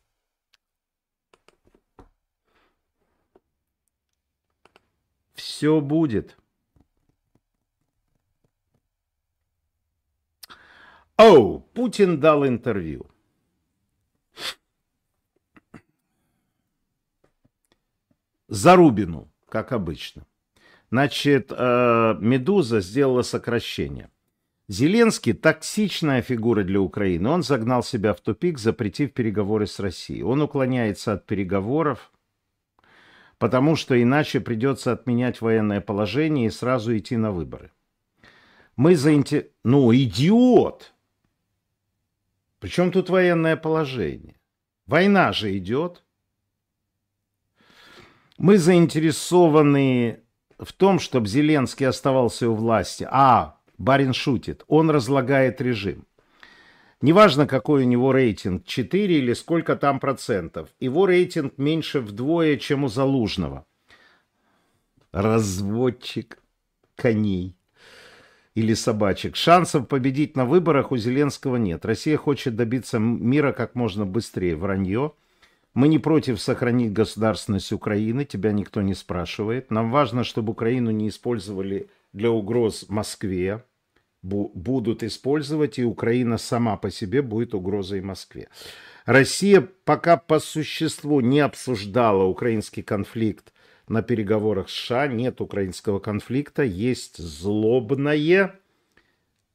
Все будет. Оу, Путин дал интервью. Зарубину, как обычно. Значит, «Медуза» сделала сокращение. Зеленский – токсичная фигура для Украины. Он загнал себя в тупик, запретив переговоры с Россией. Он уклоняется от переговоров, потому что иначе придется отменять военное положение и сразу идти на выборы. Мы заинте... Ну, идиот! Причем тут военное положение? Война же идет. Мы заинтересованы в том, чтобы Зеленский оставался у власти. А, барин шутит, он разлагает режим. Неважно, какой у него рейтинг, четыре или сколько там процентов. Его рейтинг меньше вдвое, чем у Залужного. Разводчик коней или собачек. Шансов победить на выборах у Зеленского нет. Россия хочет добиться мира как можно быстрее. Вранье. Мы не против сохранить государственность Украины, тебя никто не спрашивает. Нам важно, чтобы Украину не использовали для угроз Москве. Будут использовать, и Украина сама по себе будет угрозой Москве. Россия пока по существу не обсуждала украинский конфликт на переговорах с США. Нет украинского конфликта, есть злобное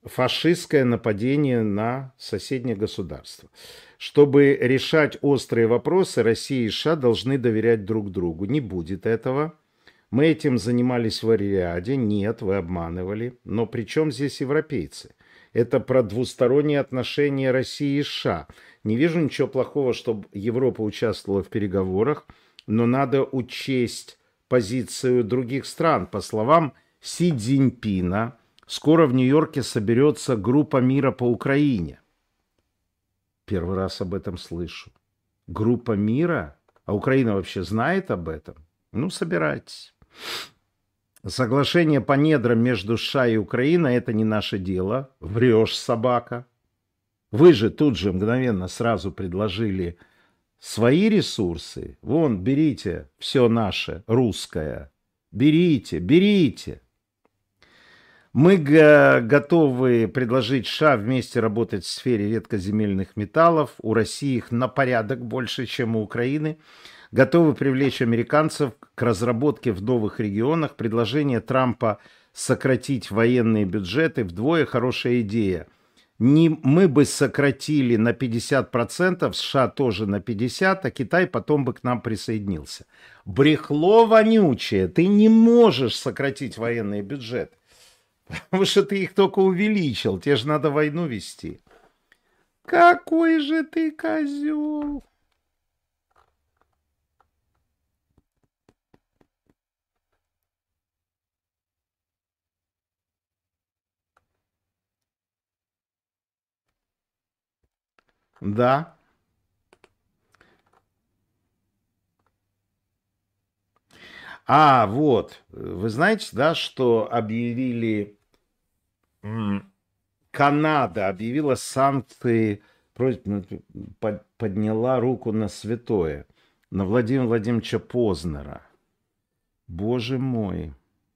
фашистское нападение на соседнее государство. Чтобы решать острые вопросы, Россия и США должны доверять друг другу. Не будет этого. Мы этим занимались в Ариаде. Нет, вы обманывали. Но при чем здесь европейцы? Это про двусторонние отношения России и США. Не вижу ничего плохого, чтобы Европа участвовала в переговорах, но надо учесть позицию других стран. По словам Си Цзиньпина, скоро в Нью-Йорке соберется группа мира по Украине. Первый раз об этом слышу. Группа мира? А Украина вообще знает об этом? Ну, собирайтесь. Соглашение по недрам между США и Украиной – это не наше дело. Врешь, собака. Вы же тут же мгновенно сразу предложили свои ресурсы. Вон, берите все наше, русское. Берите, берите. Мы готовы предложить США вместе работать в сфере редкоземельных металлов. У России их на порядок больше, чем у Украины. Готовы привлечь американцев к разработке в новых регионах. Предложение Трампа сократить военные бюджеты вдвое хорошая идея. Не мы бы сократили на пятьдесят процентов, США тоже на пятьдесят процентов, а Китай потом бы к нам присоединился. Брехло вонючее. Ты не можешь сократить военный бюджет. Потому что ты их только увеличил. Тебе же надо войну вести. Какой же ты козел. Да. А, вот. Вы знаете, да, что объявили... Канада объявила санкции, подняла руку на святое, на Владимира Владимировича Познера. Боже мой.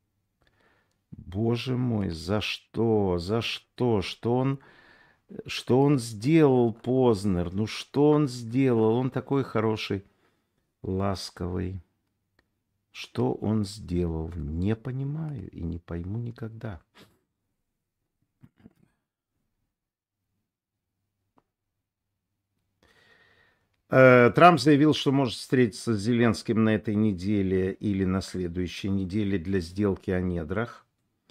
Боже мой, за что? За что? Что он, что он сделал, Познер? Ну что он сделал? Он такой хороший, ласковый. Что он сделал? Не понимаю и не пойму никогда. Трамп заявил, что может встретиться с Зеленским на этой неделе или на следующей неделе для сделки о недрах.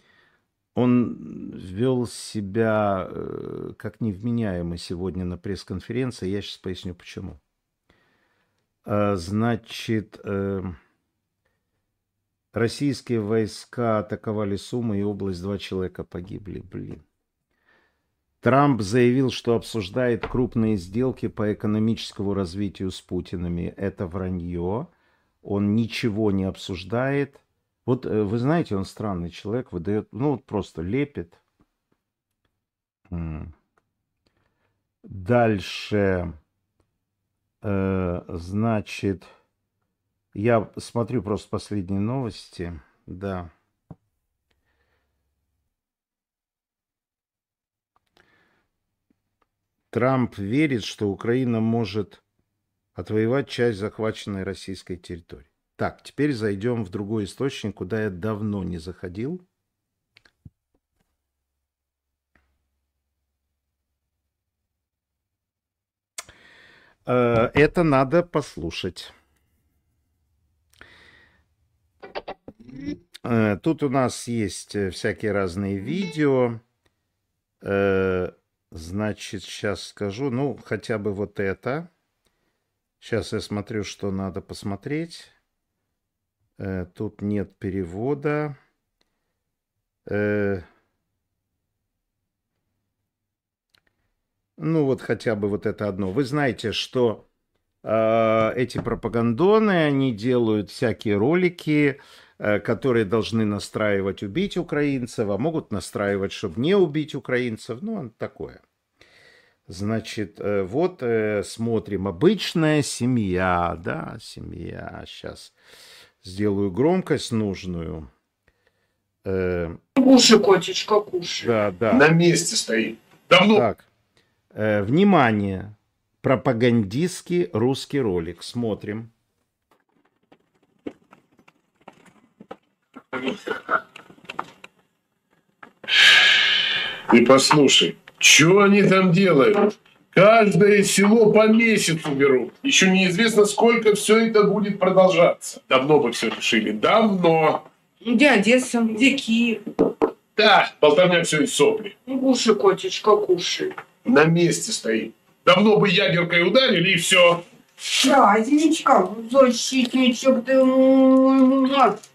Он вел себя как невменяемый сегодня на пресс-конференции. Я сейчас поясню, почему. Значит, российские войска атаковали Сумы и область, два человека погибли. Блин. Трамп заявил, что обсуждает крупные сделки по экономическому развитию с Путинами. Это вранье. Он ничего не обсуждает. Вот вы знаете, он странный человек, выдает, ну вот просто лепит. Дальше, значит, я смотрю просто последние новости. Да. Трамп верит, что Украина может отвоевать часть захваченной российской территории. Так, теперь зайдем в другой источник, куда я давно не заходил. Это надо послушать. Тут у нас есть всякие разные видео. Значит, сейчас скажу, ну, хотя бы вот это. Сейчас я смотрю, что надо посмотреть. Тут нет перевода. Ну, вот хотя бы вот это одно. Вы знаете, что эти пропагандоны, они делают всякие ролики, которые должны настраивать убить украинцев, а могут настраивать, чтобы не убить украинцев. Ну, такое. Значит, вот смотрим. Обычная семья, да, семья. Сейчас сделаю громкость нужную. Кушай, котечка, кушай. Да, да. На месте стоит. Давно. Так, внимание. Пропагандистский русский ролик. Смотрим. И послушай, что они там делают? Каждое село по месяцу берут. Еще неизвестно, сколько все это будет продолжаться. Давно бы все решили. Давно. Где Одесса? Где Киев? Да, болтовня все из сопли. Ну, кушай, котечка, кушай. На месте стоит. Давно бы ядеркой ударили, и все. Да, Зиничка, защитничек ты мой.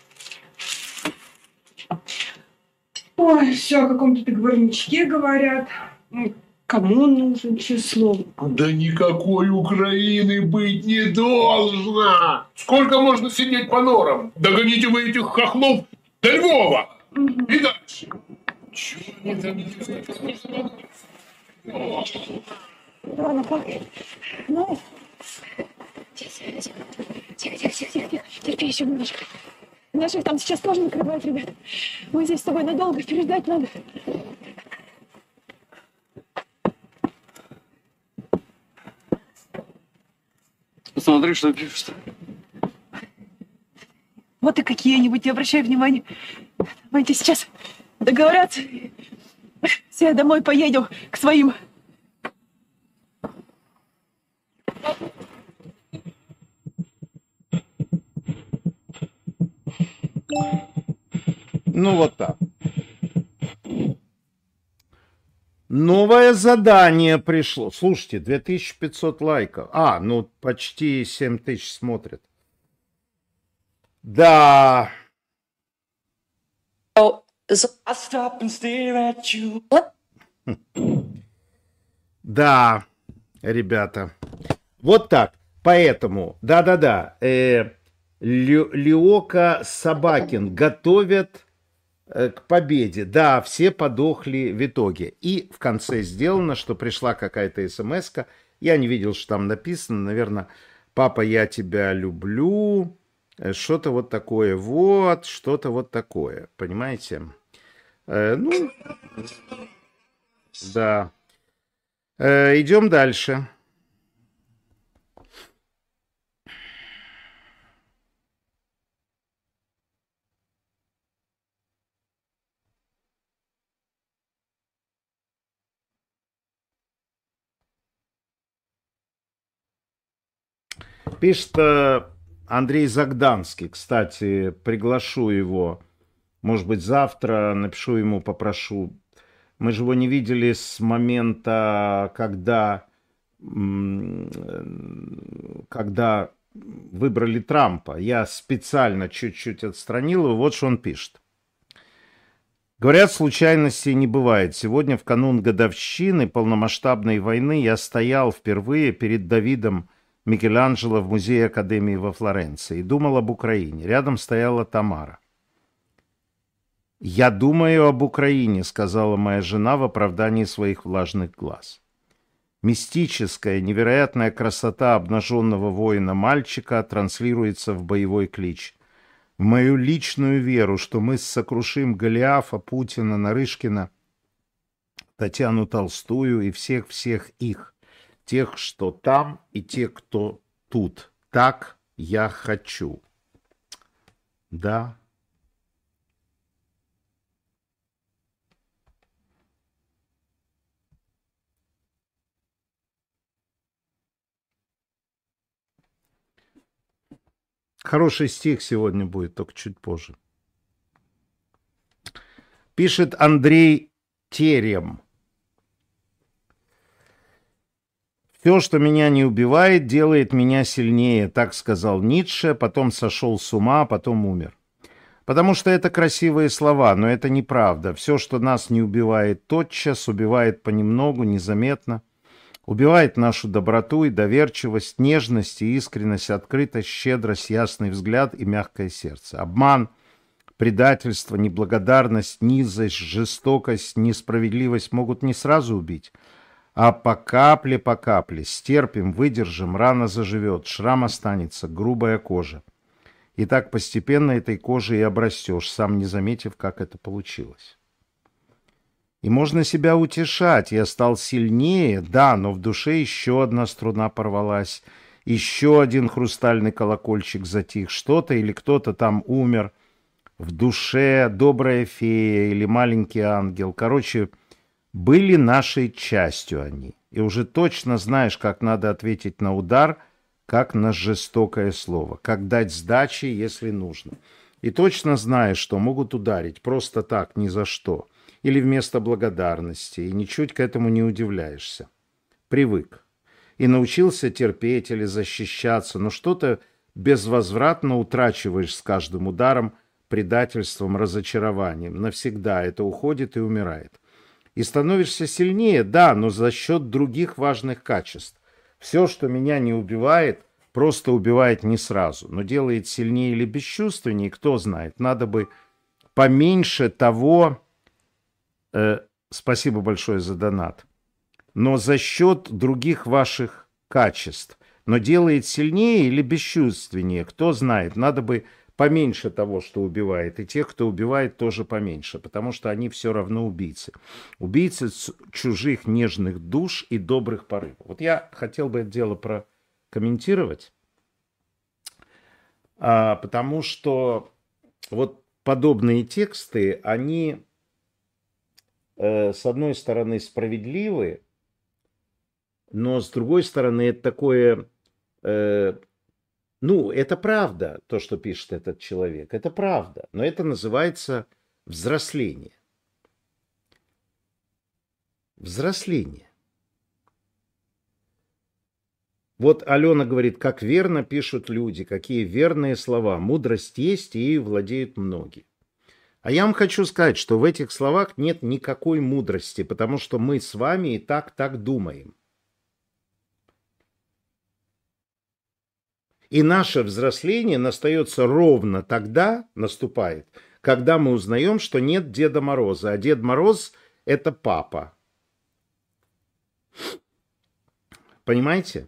Ой, все о каком-то договорничке говорят. Кому он нужен, число? Да никакой Украины быть не должно. Сколько можно сидеть по норам? Догоните вы этих хохлов до Львова. Угу. И дальше. Чего они там делают? Рано, папа. Ну, тихо, тихо, тихо, тихо, тихо, тихо, терпи еще немножко. Наших там сейчас тоже накрывают, ребят. Мы здесь с тобой надолго, переждать надо. Посмотри, что пишут. Вот и какие-нибудь, не обращай внимания. Давайте сейчас договорятся. Все, домой поедем к своим. Ну вот так. Новое задание пришло. Слушайте, две тысячи пятьсот лайков. А, ну почти семь тысяч смотрят. Да. Да, ребята. Вот так. Поэтому, да-да-да, э, Леока Собакин готовят э, к победе. Да, все подохли в итоге. И в конце сделано, что пришла какая-то смс-ка. Я не видел, что там написано. Наверное, папа, я тебя люблю. Что-то вот такое. Вот, что-то вот такое. Понимаете? Э, ну, да. Э, идем дальше. Пишет Андрей Загданский. Кстати, приглашу его. Может быть, завтра напишу ему, попрошу. Мы же его не видели с момента, когда, когда выбрали Трампа. Я специально чуть-чуть отстранил его. Вот что он пишет. Говорят, случайностей не бывает. Сегодня, в канун годовщины полномасштабной войны, я стоял впервые перед Давидом Микеланджело в музее Академии во Флоренции и думал об Украине. Рядом стояла Тамара. «Я думаю об Украине», — сказала моя жена в оправдании своих влажных глаз. Мистическая, невероятная красота обнаженного воина-мальчика транслируется в боевой клич. В мою личную веру, что мы сокрушим Голиафа, Путина, Нарышкина, Татьяну Толстую и всех-всех их. Тех, что там, и тех, кто тут. Так я хочу. Да. Хороший стих сегодня будет, только чуть позже. Пишет Андрей Терем. «Все, что меня не убивает, делает меня сильнее», так сказал Ницше, потом сошел с ума, а потом умер. Потому что это красивые слова, но это неправда. Все, что нас не убивает тотчас, убивает понемногу, незаметно. Убивает нашу доброту и доверчивость, нежность и искренность, открытость, щедрость, ясный взгляд и мягкое сердце. Обман, предательство, неблагодарность, низость, жестокость, несправедливость могут не сразу убить, а по капле, по капле. Стерпим, выдержим, рана заживет, шрам останется, грубая кожа. И так постепенно этой кожей и обрастешь, сам не заметив, как это получилось. И можно себя утешать, я стал сильнее, да, но в душе еще одна струна порвалась, еще один хрустальный колокольчик затих, что-то или кто-то там умер, в душе добрая фея или маленький ангел. Короче, Были нашей частью они. И уже точно знаешь, как надо ответить на удар, как на жестокое слово, как дать сдачи, если нужно. И точно знаешь, что могут ударить просто так, ни за что, или вместо благодарности, и ничуть к этому не удивляешься. Привык. И научился терпеть или защищаться, но что-то безвозвратно утрачиваешь с каждым ударом, предательством, разочарованием. Навсегда это уходит и умирает. И становишься сильнее, да, но за счет других важных качеств. Все, что меня не убивает, просто убивает не сразу, но делает сильнее или бесчувственнее, кто знает. Надо бы поменьше того... Э, спасибо большое за донат. Но за счет других ваших качеств. Но делает сильнее или бесчувственнее, кто знает. Надо бы поменьше того, что убивает. И тех, кто убивает, тоже поменьше, потому что они все равно убийцы. Убийцы чужих нежных душ и добрых порывов. Вот я хотел бы это дело прокомментировать, а, потому что вот подобные тексты, они, э, с одной стороны, справедливы, но с другой стороны, это такое... Э, Ну, это правда, то, что пишет этот человек. Это правда. Но это называется взросление. Взросление. Вот Алена говорит, как верно пишут люди, какие верные слова. Мудрость есть, и ею владеют многие. А я вам хочу сказать, что в этих словах нет никакой мудрости, потому что мы с вами и так так думаем. И наше взросление настается ровно тогда, наступает, когда мы узнаем, что нет Деда Мороза, а Дед Мороз – это папа. Понимаете?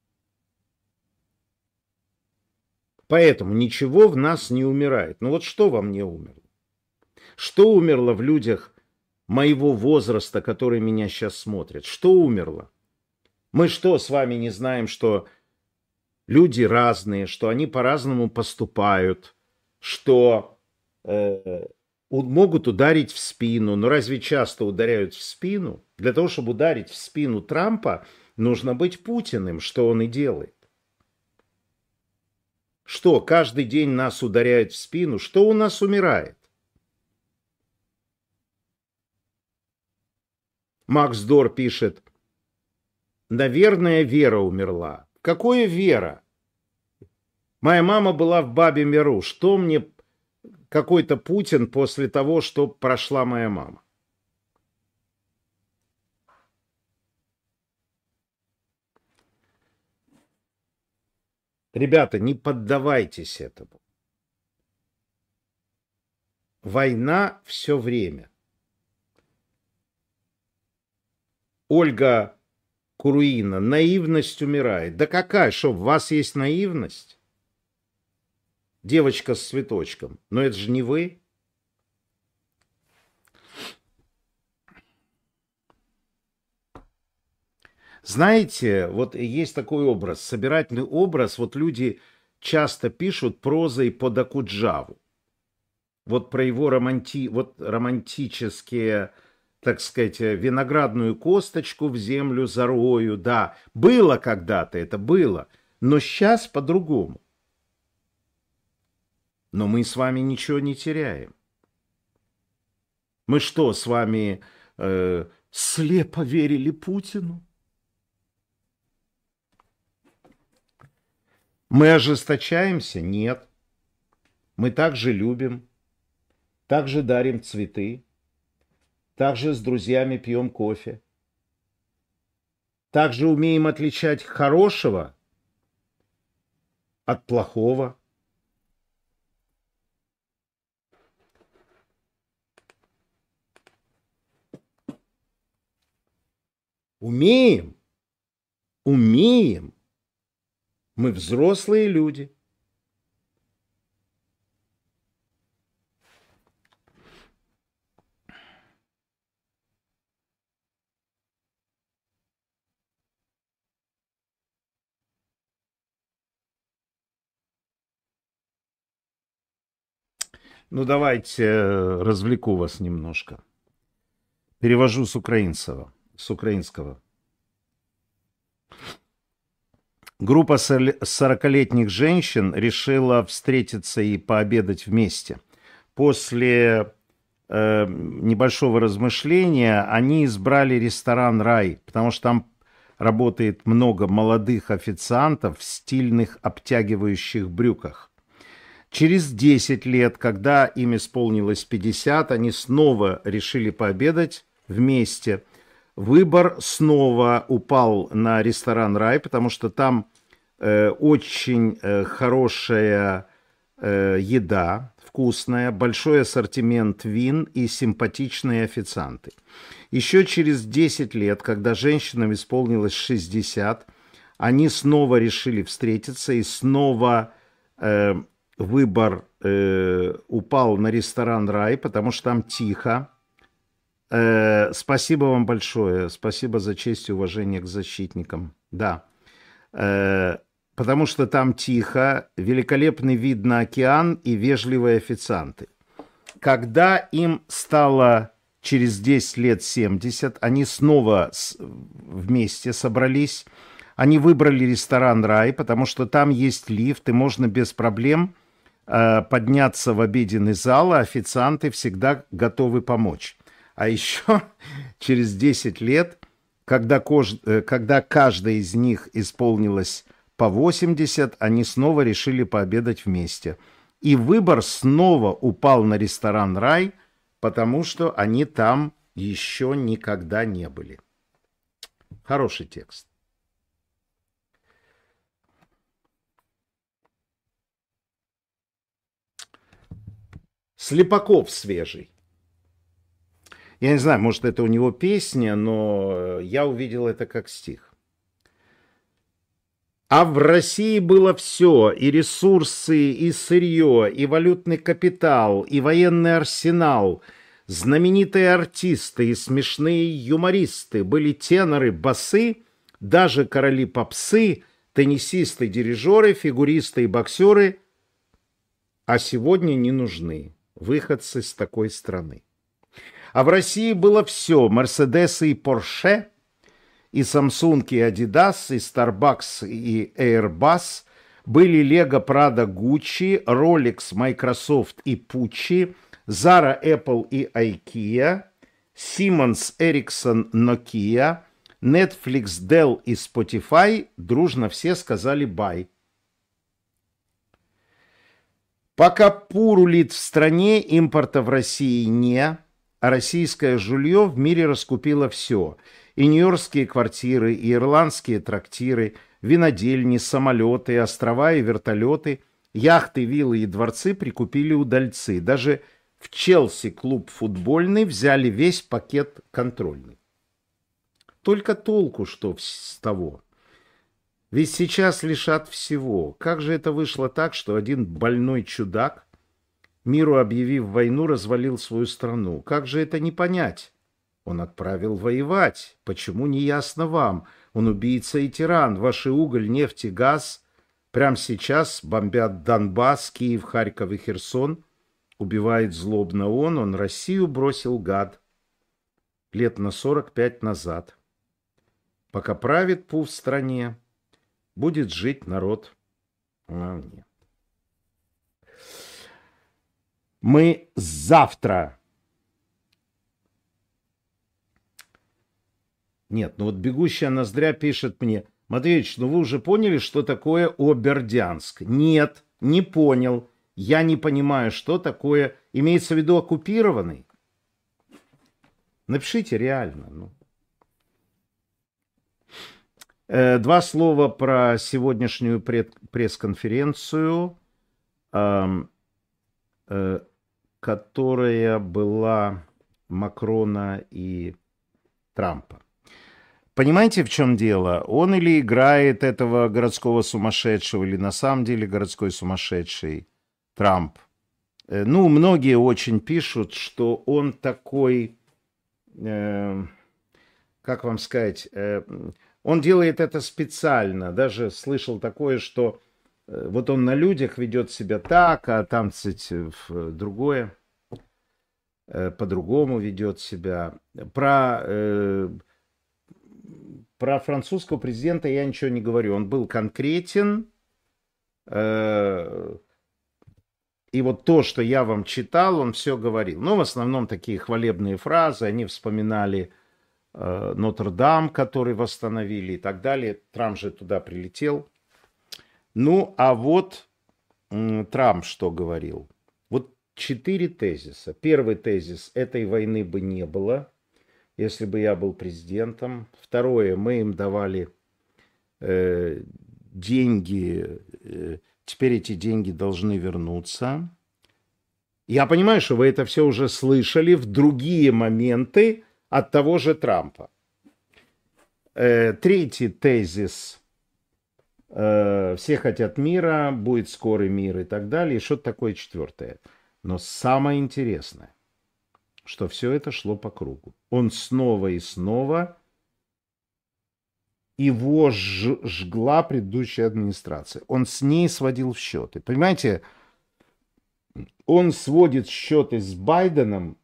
Поэтому ничего в нас не умирает. Ну вот что во мне умерло? Что умерло в людях моего возраста, которые меня сейчас смотрят? Что умерло? Мы что, с вами не знаем, что... Люди разные, что они по-разному поступают, что э, могут ударить в спину. Но разве часто ударяют в спину? Для того, чтобы ударить в спину Трампа, нужно быть Путиным, что он и делает. Что, каждый день нас ударяют в спину? Что у нас умирает? Макс Дор пишет, наверное, Вера умерла. Какое Вера? Моя мама была в Бабьем Яру. Что мне какой-то Путин после того, что прошла моя мама? Ребята, не поддавайтесь этому. Война все время. Ольга Куруина, наивность умирает. Да какая, что, у вас есть наивность? Девочка с цветочком. Но это же не вы. Знаете, вот есть такой образ, собирательный образ. Вот люди часто пишут прозой по Докуджаву. Вот про его романти... вот романтические... так сказать, виноградную косточку в землю зарою, да, было когда-то, это было, но сейчас по-другому. Но мы с вами ничего не теряем. Мы что, с вами э, слепо верили Путину? Мы ожесточаемся? Нет. Мы также любим, также дарим цветы. Также с друзьями пьем кофе. Также умеем отличать хорошего от плохого. Умеем. Умеем. Мы взрослые люди. Ну, давайте развлеку вас немножко. Перевожу с украинского. С украинского. Группа сорокалетних женщин решила встретиться и пообедать вместе. После э, небольшого размышления они избрали ресторан «Рай», потому что там работает много молодых официантов в стильных обтягивающих брюках. Через десять лет, когда им исполнилось пятьдесят, они снова решили пообедать вместе. Выбор снова упал на ресторан «Рай», потому что там э, очень э, хорошая э, еда, вкусная, большой ассортимент вин и симпатичные официанты. Еще через десять лет, когда женщинам исполнилось шестьдесят, они снова решили встретиться, и снова э, выбор э, упал на ресторан «Рай», потому что там тихо. Э, спасибо вам большое. Спасибо за честь и уважение к защитникам. Да. Э, потому что там тихо, великолепный вид на океан и вежливые официанты. Когда им стало через десять лет семьдесят, они снова с, вместе собрались. Они выбрали ресторан «Рай», потому что там есть лифт, и можно без проблем э, подняться в обеденный зал, а официанты всегда готовы помочь. А еще через десять лет, когда, кож... когда каждой из них исполнилось по восемьдесят, они снова решили пообедать вместе. И выбор снова упал на ресторан «Рай», потому что они там еще никогда не были. Хороший текст. Слепаков свежий. Я не знаю, может, это у него песня, но я увидел это как стих. А в России было все, и ресурсы, и сырье, и валютный капитал, и военный арсенал, знаменитые артисты и смешные юмористы, были теноры, басы, даже короли попсы, теннисисты, дирижеры, фигуристы и боксеры, а сегодня не нужны выходцы с такой страны. А в России было все, Мерседесы и Порше, и Samsung, и Adidas, и Starbucks, и Airbus, были Lego, Prada, Gucci, Rolex, Microsoft и Pucci, Zara, Apple и IKEA, Siemens, Ericsson, Nokia, Netflix, Dell и Spotify, дружно все сказали «бай». Пока пур улит в стране, импорта в России не, а российское жулье в мире раскупило все. И нью-йоркские квартиры, и ирландские трактиры, винодельни, самолеты, острова и вертолеты, яхты, виллы и дворцы прикупили удальцы. Даже в Челси клуб футбольный взяли весь пакет контрольный. Только толку, что с того. Ведь сейчас лишат всего. Как же это вышло так, что один больной чудак, миру объявив войну, развалил свою страну? Как же это не понять? Он отправил воевать. Почему, не ясно вам? Он убийца и тиран. Ваши уголь, нефть и газ прямо сейчас бомбят Донбасс, Киев, Харьков и Херсон. Убивает злобно он. Он Россию бросил, гад, лет на сорок пять назад. Пока правит пух в стране, будет жить народ. А, нет. Мы завтра... Нет, ну вот «Бегущая ноздря» пишет мне: Матвеевич, ну вы уже поняли, что такое Обердянск? Нет, не понял. Я не понимаю, что такое. Имеется в виду оккупированный? Напишите реально. Ну. Э, два слова про сегодняшнюю пресс-конференцию, э, э, которая была Макрона и Трампа. Понимаете, в чем дело? Он или играет этого городского сумасшедшего, или на самом деле городской сумасшедший Трамп. Ну, многие очень пишут, что он такой, э, как вам сказать, э, он делает это специально. Даже слышал такое, что э, вот он на людях ведет себя так, а там, кстати, другое. э, по-другому ведет себя. Про, э, про французского президента я ничего не говорю. Он был конкретен. Э, и вот то, что я вам читал, он все говорил. Ну, в основном такие хвалебные фразы. Они вспоминали э, Нотр-Дам, который восстановили и так далее. Трамп же туда прилетел. Ну, а вот м, Трамп что говорил? Вот четыре тезиса. Первый тезис: этой войны бы не было, если бы я был президентом. Второе: мы им давали э, деньги, э, теперь эти деньги должны вернуться. Я понимаю, что вы это все уже слышали в другие моменты от того же Трампа. Э, третий тезис: э, все хотят мира, будет скорый мир и так далее. И что-то такое четвертое. Но самое интересное, что все это шло по кругу. Он снова и снова, его ж, жгла предыдущая администрация. Он с ней сводил счеты. Понимаете, он сводит счеты с Байденом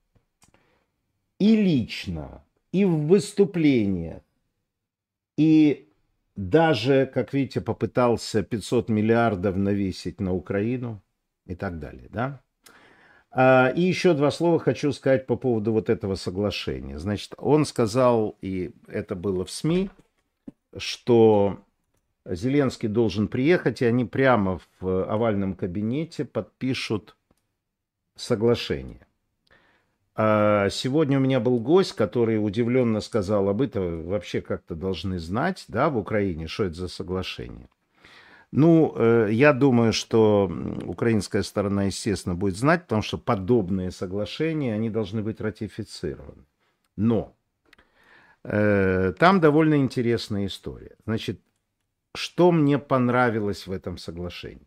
и лично, и в выступлениях, и даже, как видите, попытался пятьсот миллиардов навесить на Украину и так далее, да? И еще два слова хочу сказать по поводу вот этого соглашения. Значит, он сказал, и это было в СМИ, что Зеленский должен приехать, и они прямо в овальном кабинете подпишут соглашение. Сегодня у меня был гость, который удивленно сказал: об этом вообще как-то должны знать, да, в Украине, что это за соглашение. Ну, я думаю, что украинская сторона, естественно, будет знать, потому что подобные соглашения, они должны быть ратифицированы. Но э, там довольно интересная история. Значит, что мне понравилось в этом соглашении?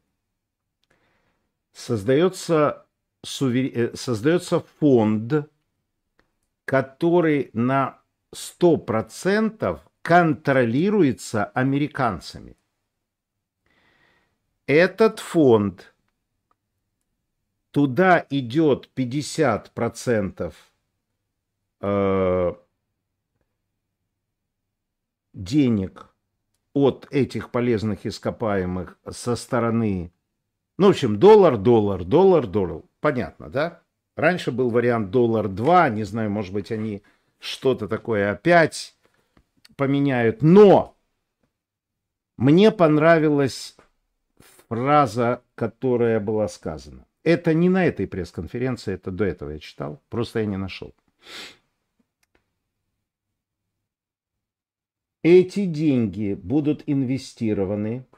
Создается, сувер... Создается фонд, который на сто процентов контролируется американцами. Этот фонд, туда идет пятьдесят процентов э, денег от этих полезных ископаемых со стороны, ну, в общем, доллар, доллар, доллар, доллар. Понятно, да? Раньше был вариант доллар два, не знаю, может быть, они что-то такое опять поменяют. Но мне понравилась фраза, которая была сказана. Это не на этой пресс-конференции, это до этого я читал, просто я не нашел. Эти деньги будут инвестированы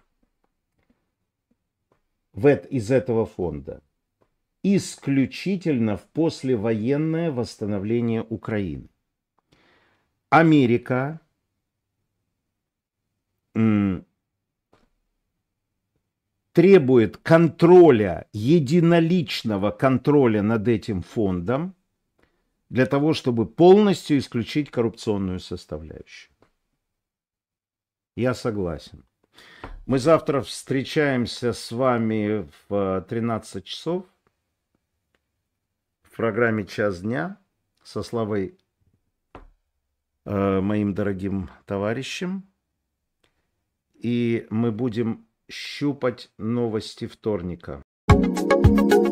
в, из этого фонда исключительно в послевоенное восстановление Украины. Америка м- требует контроля, единоличного контроля над этим фондом для того, чтобы полностью исключить коррупционную составляющую. Я согласен. Мы завтра встречаемся с вами в тринадцать часов в программе «Час дня» со Славой, э, моим дорогим товарищем. И мы будем щупать новости вторника.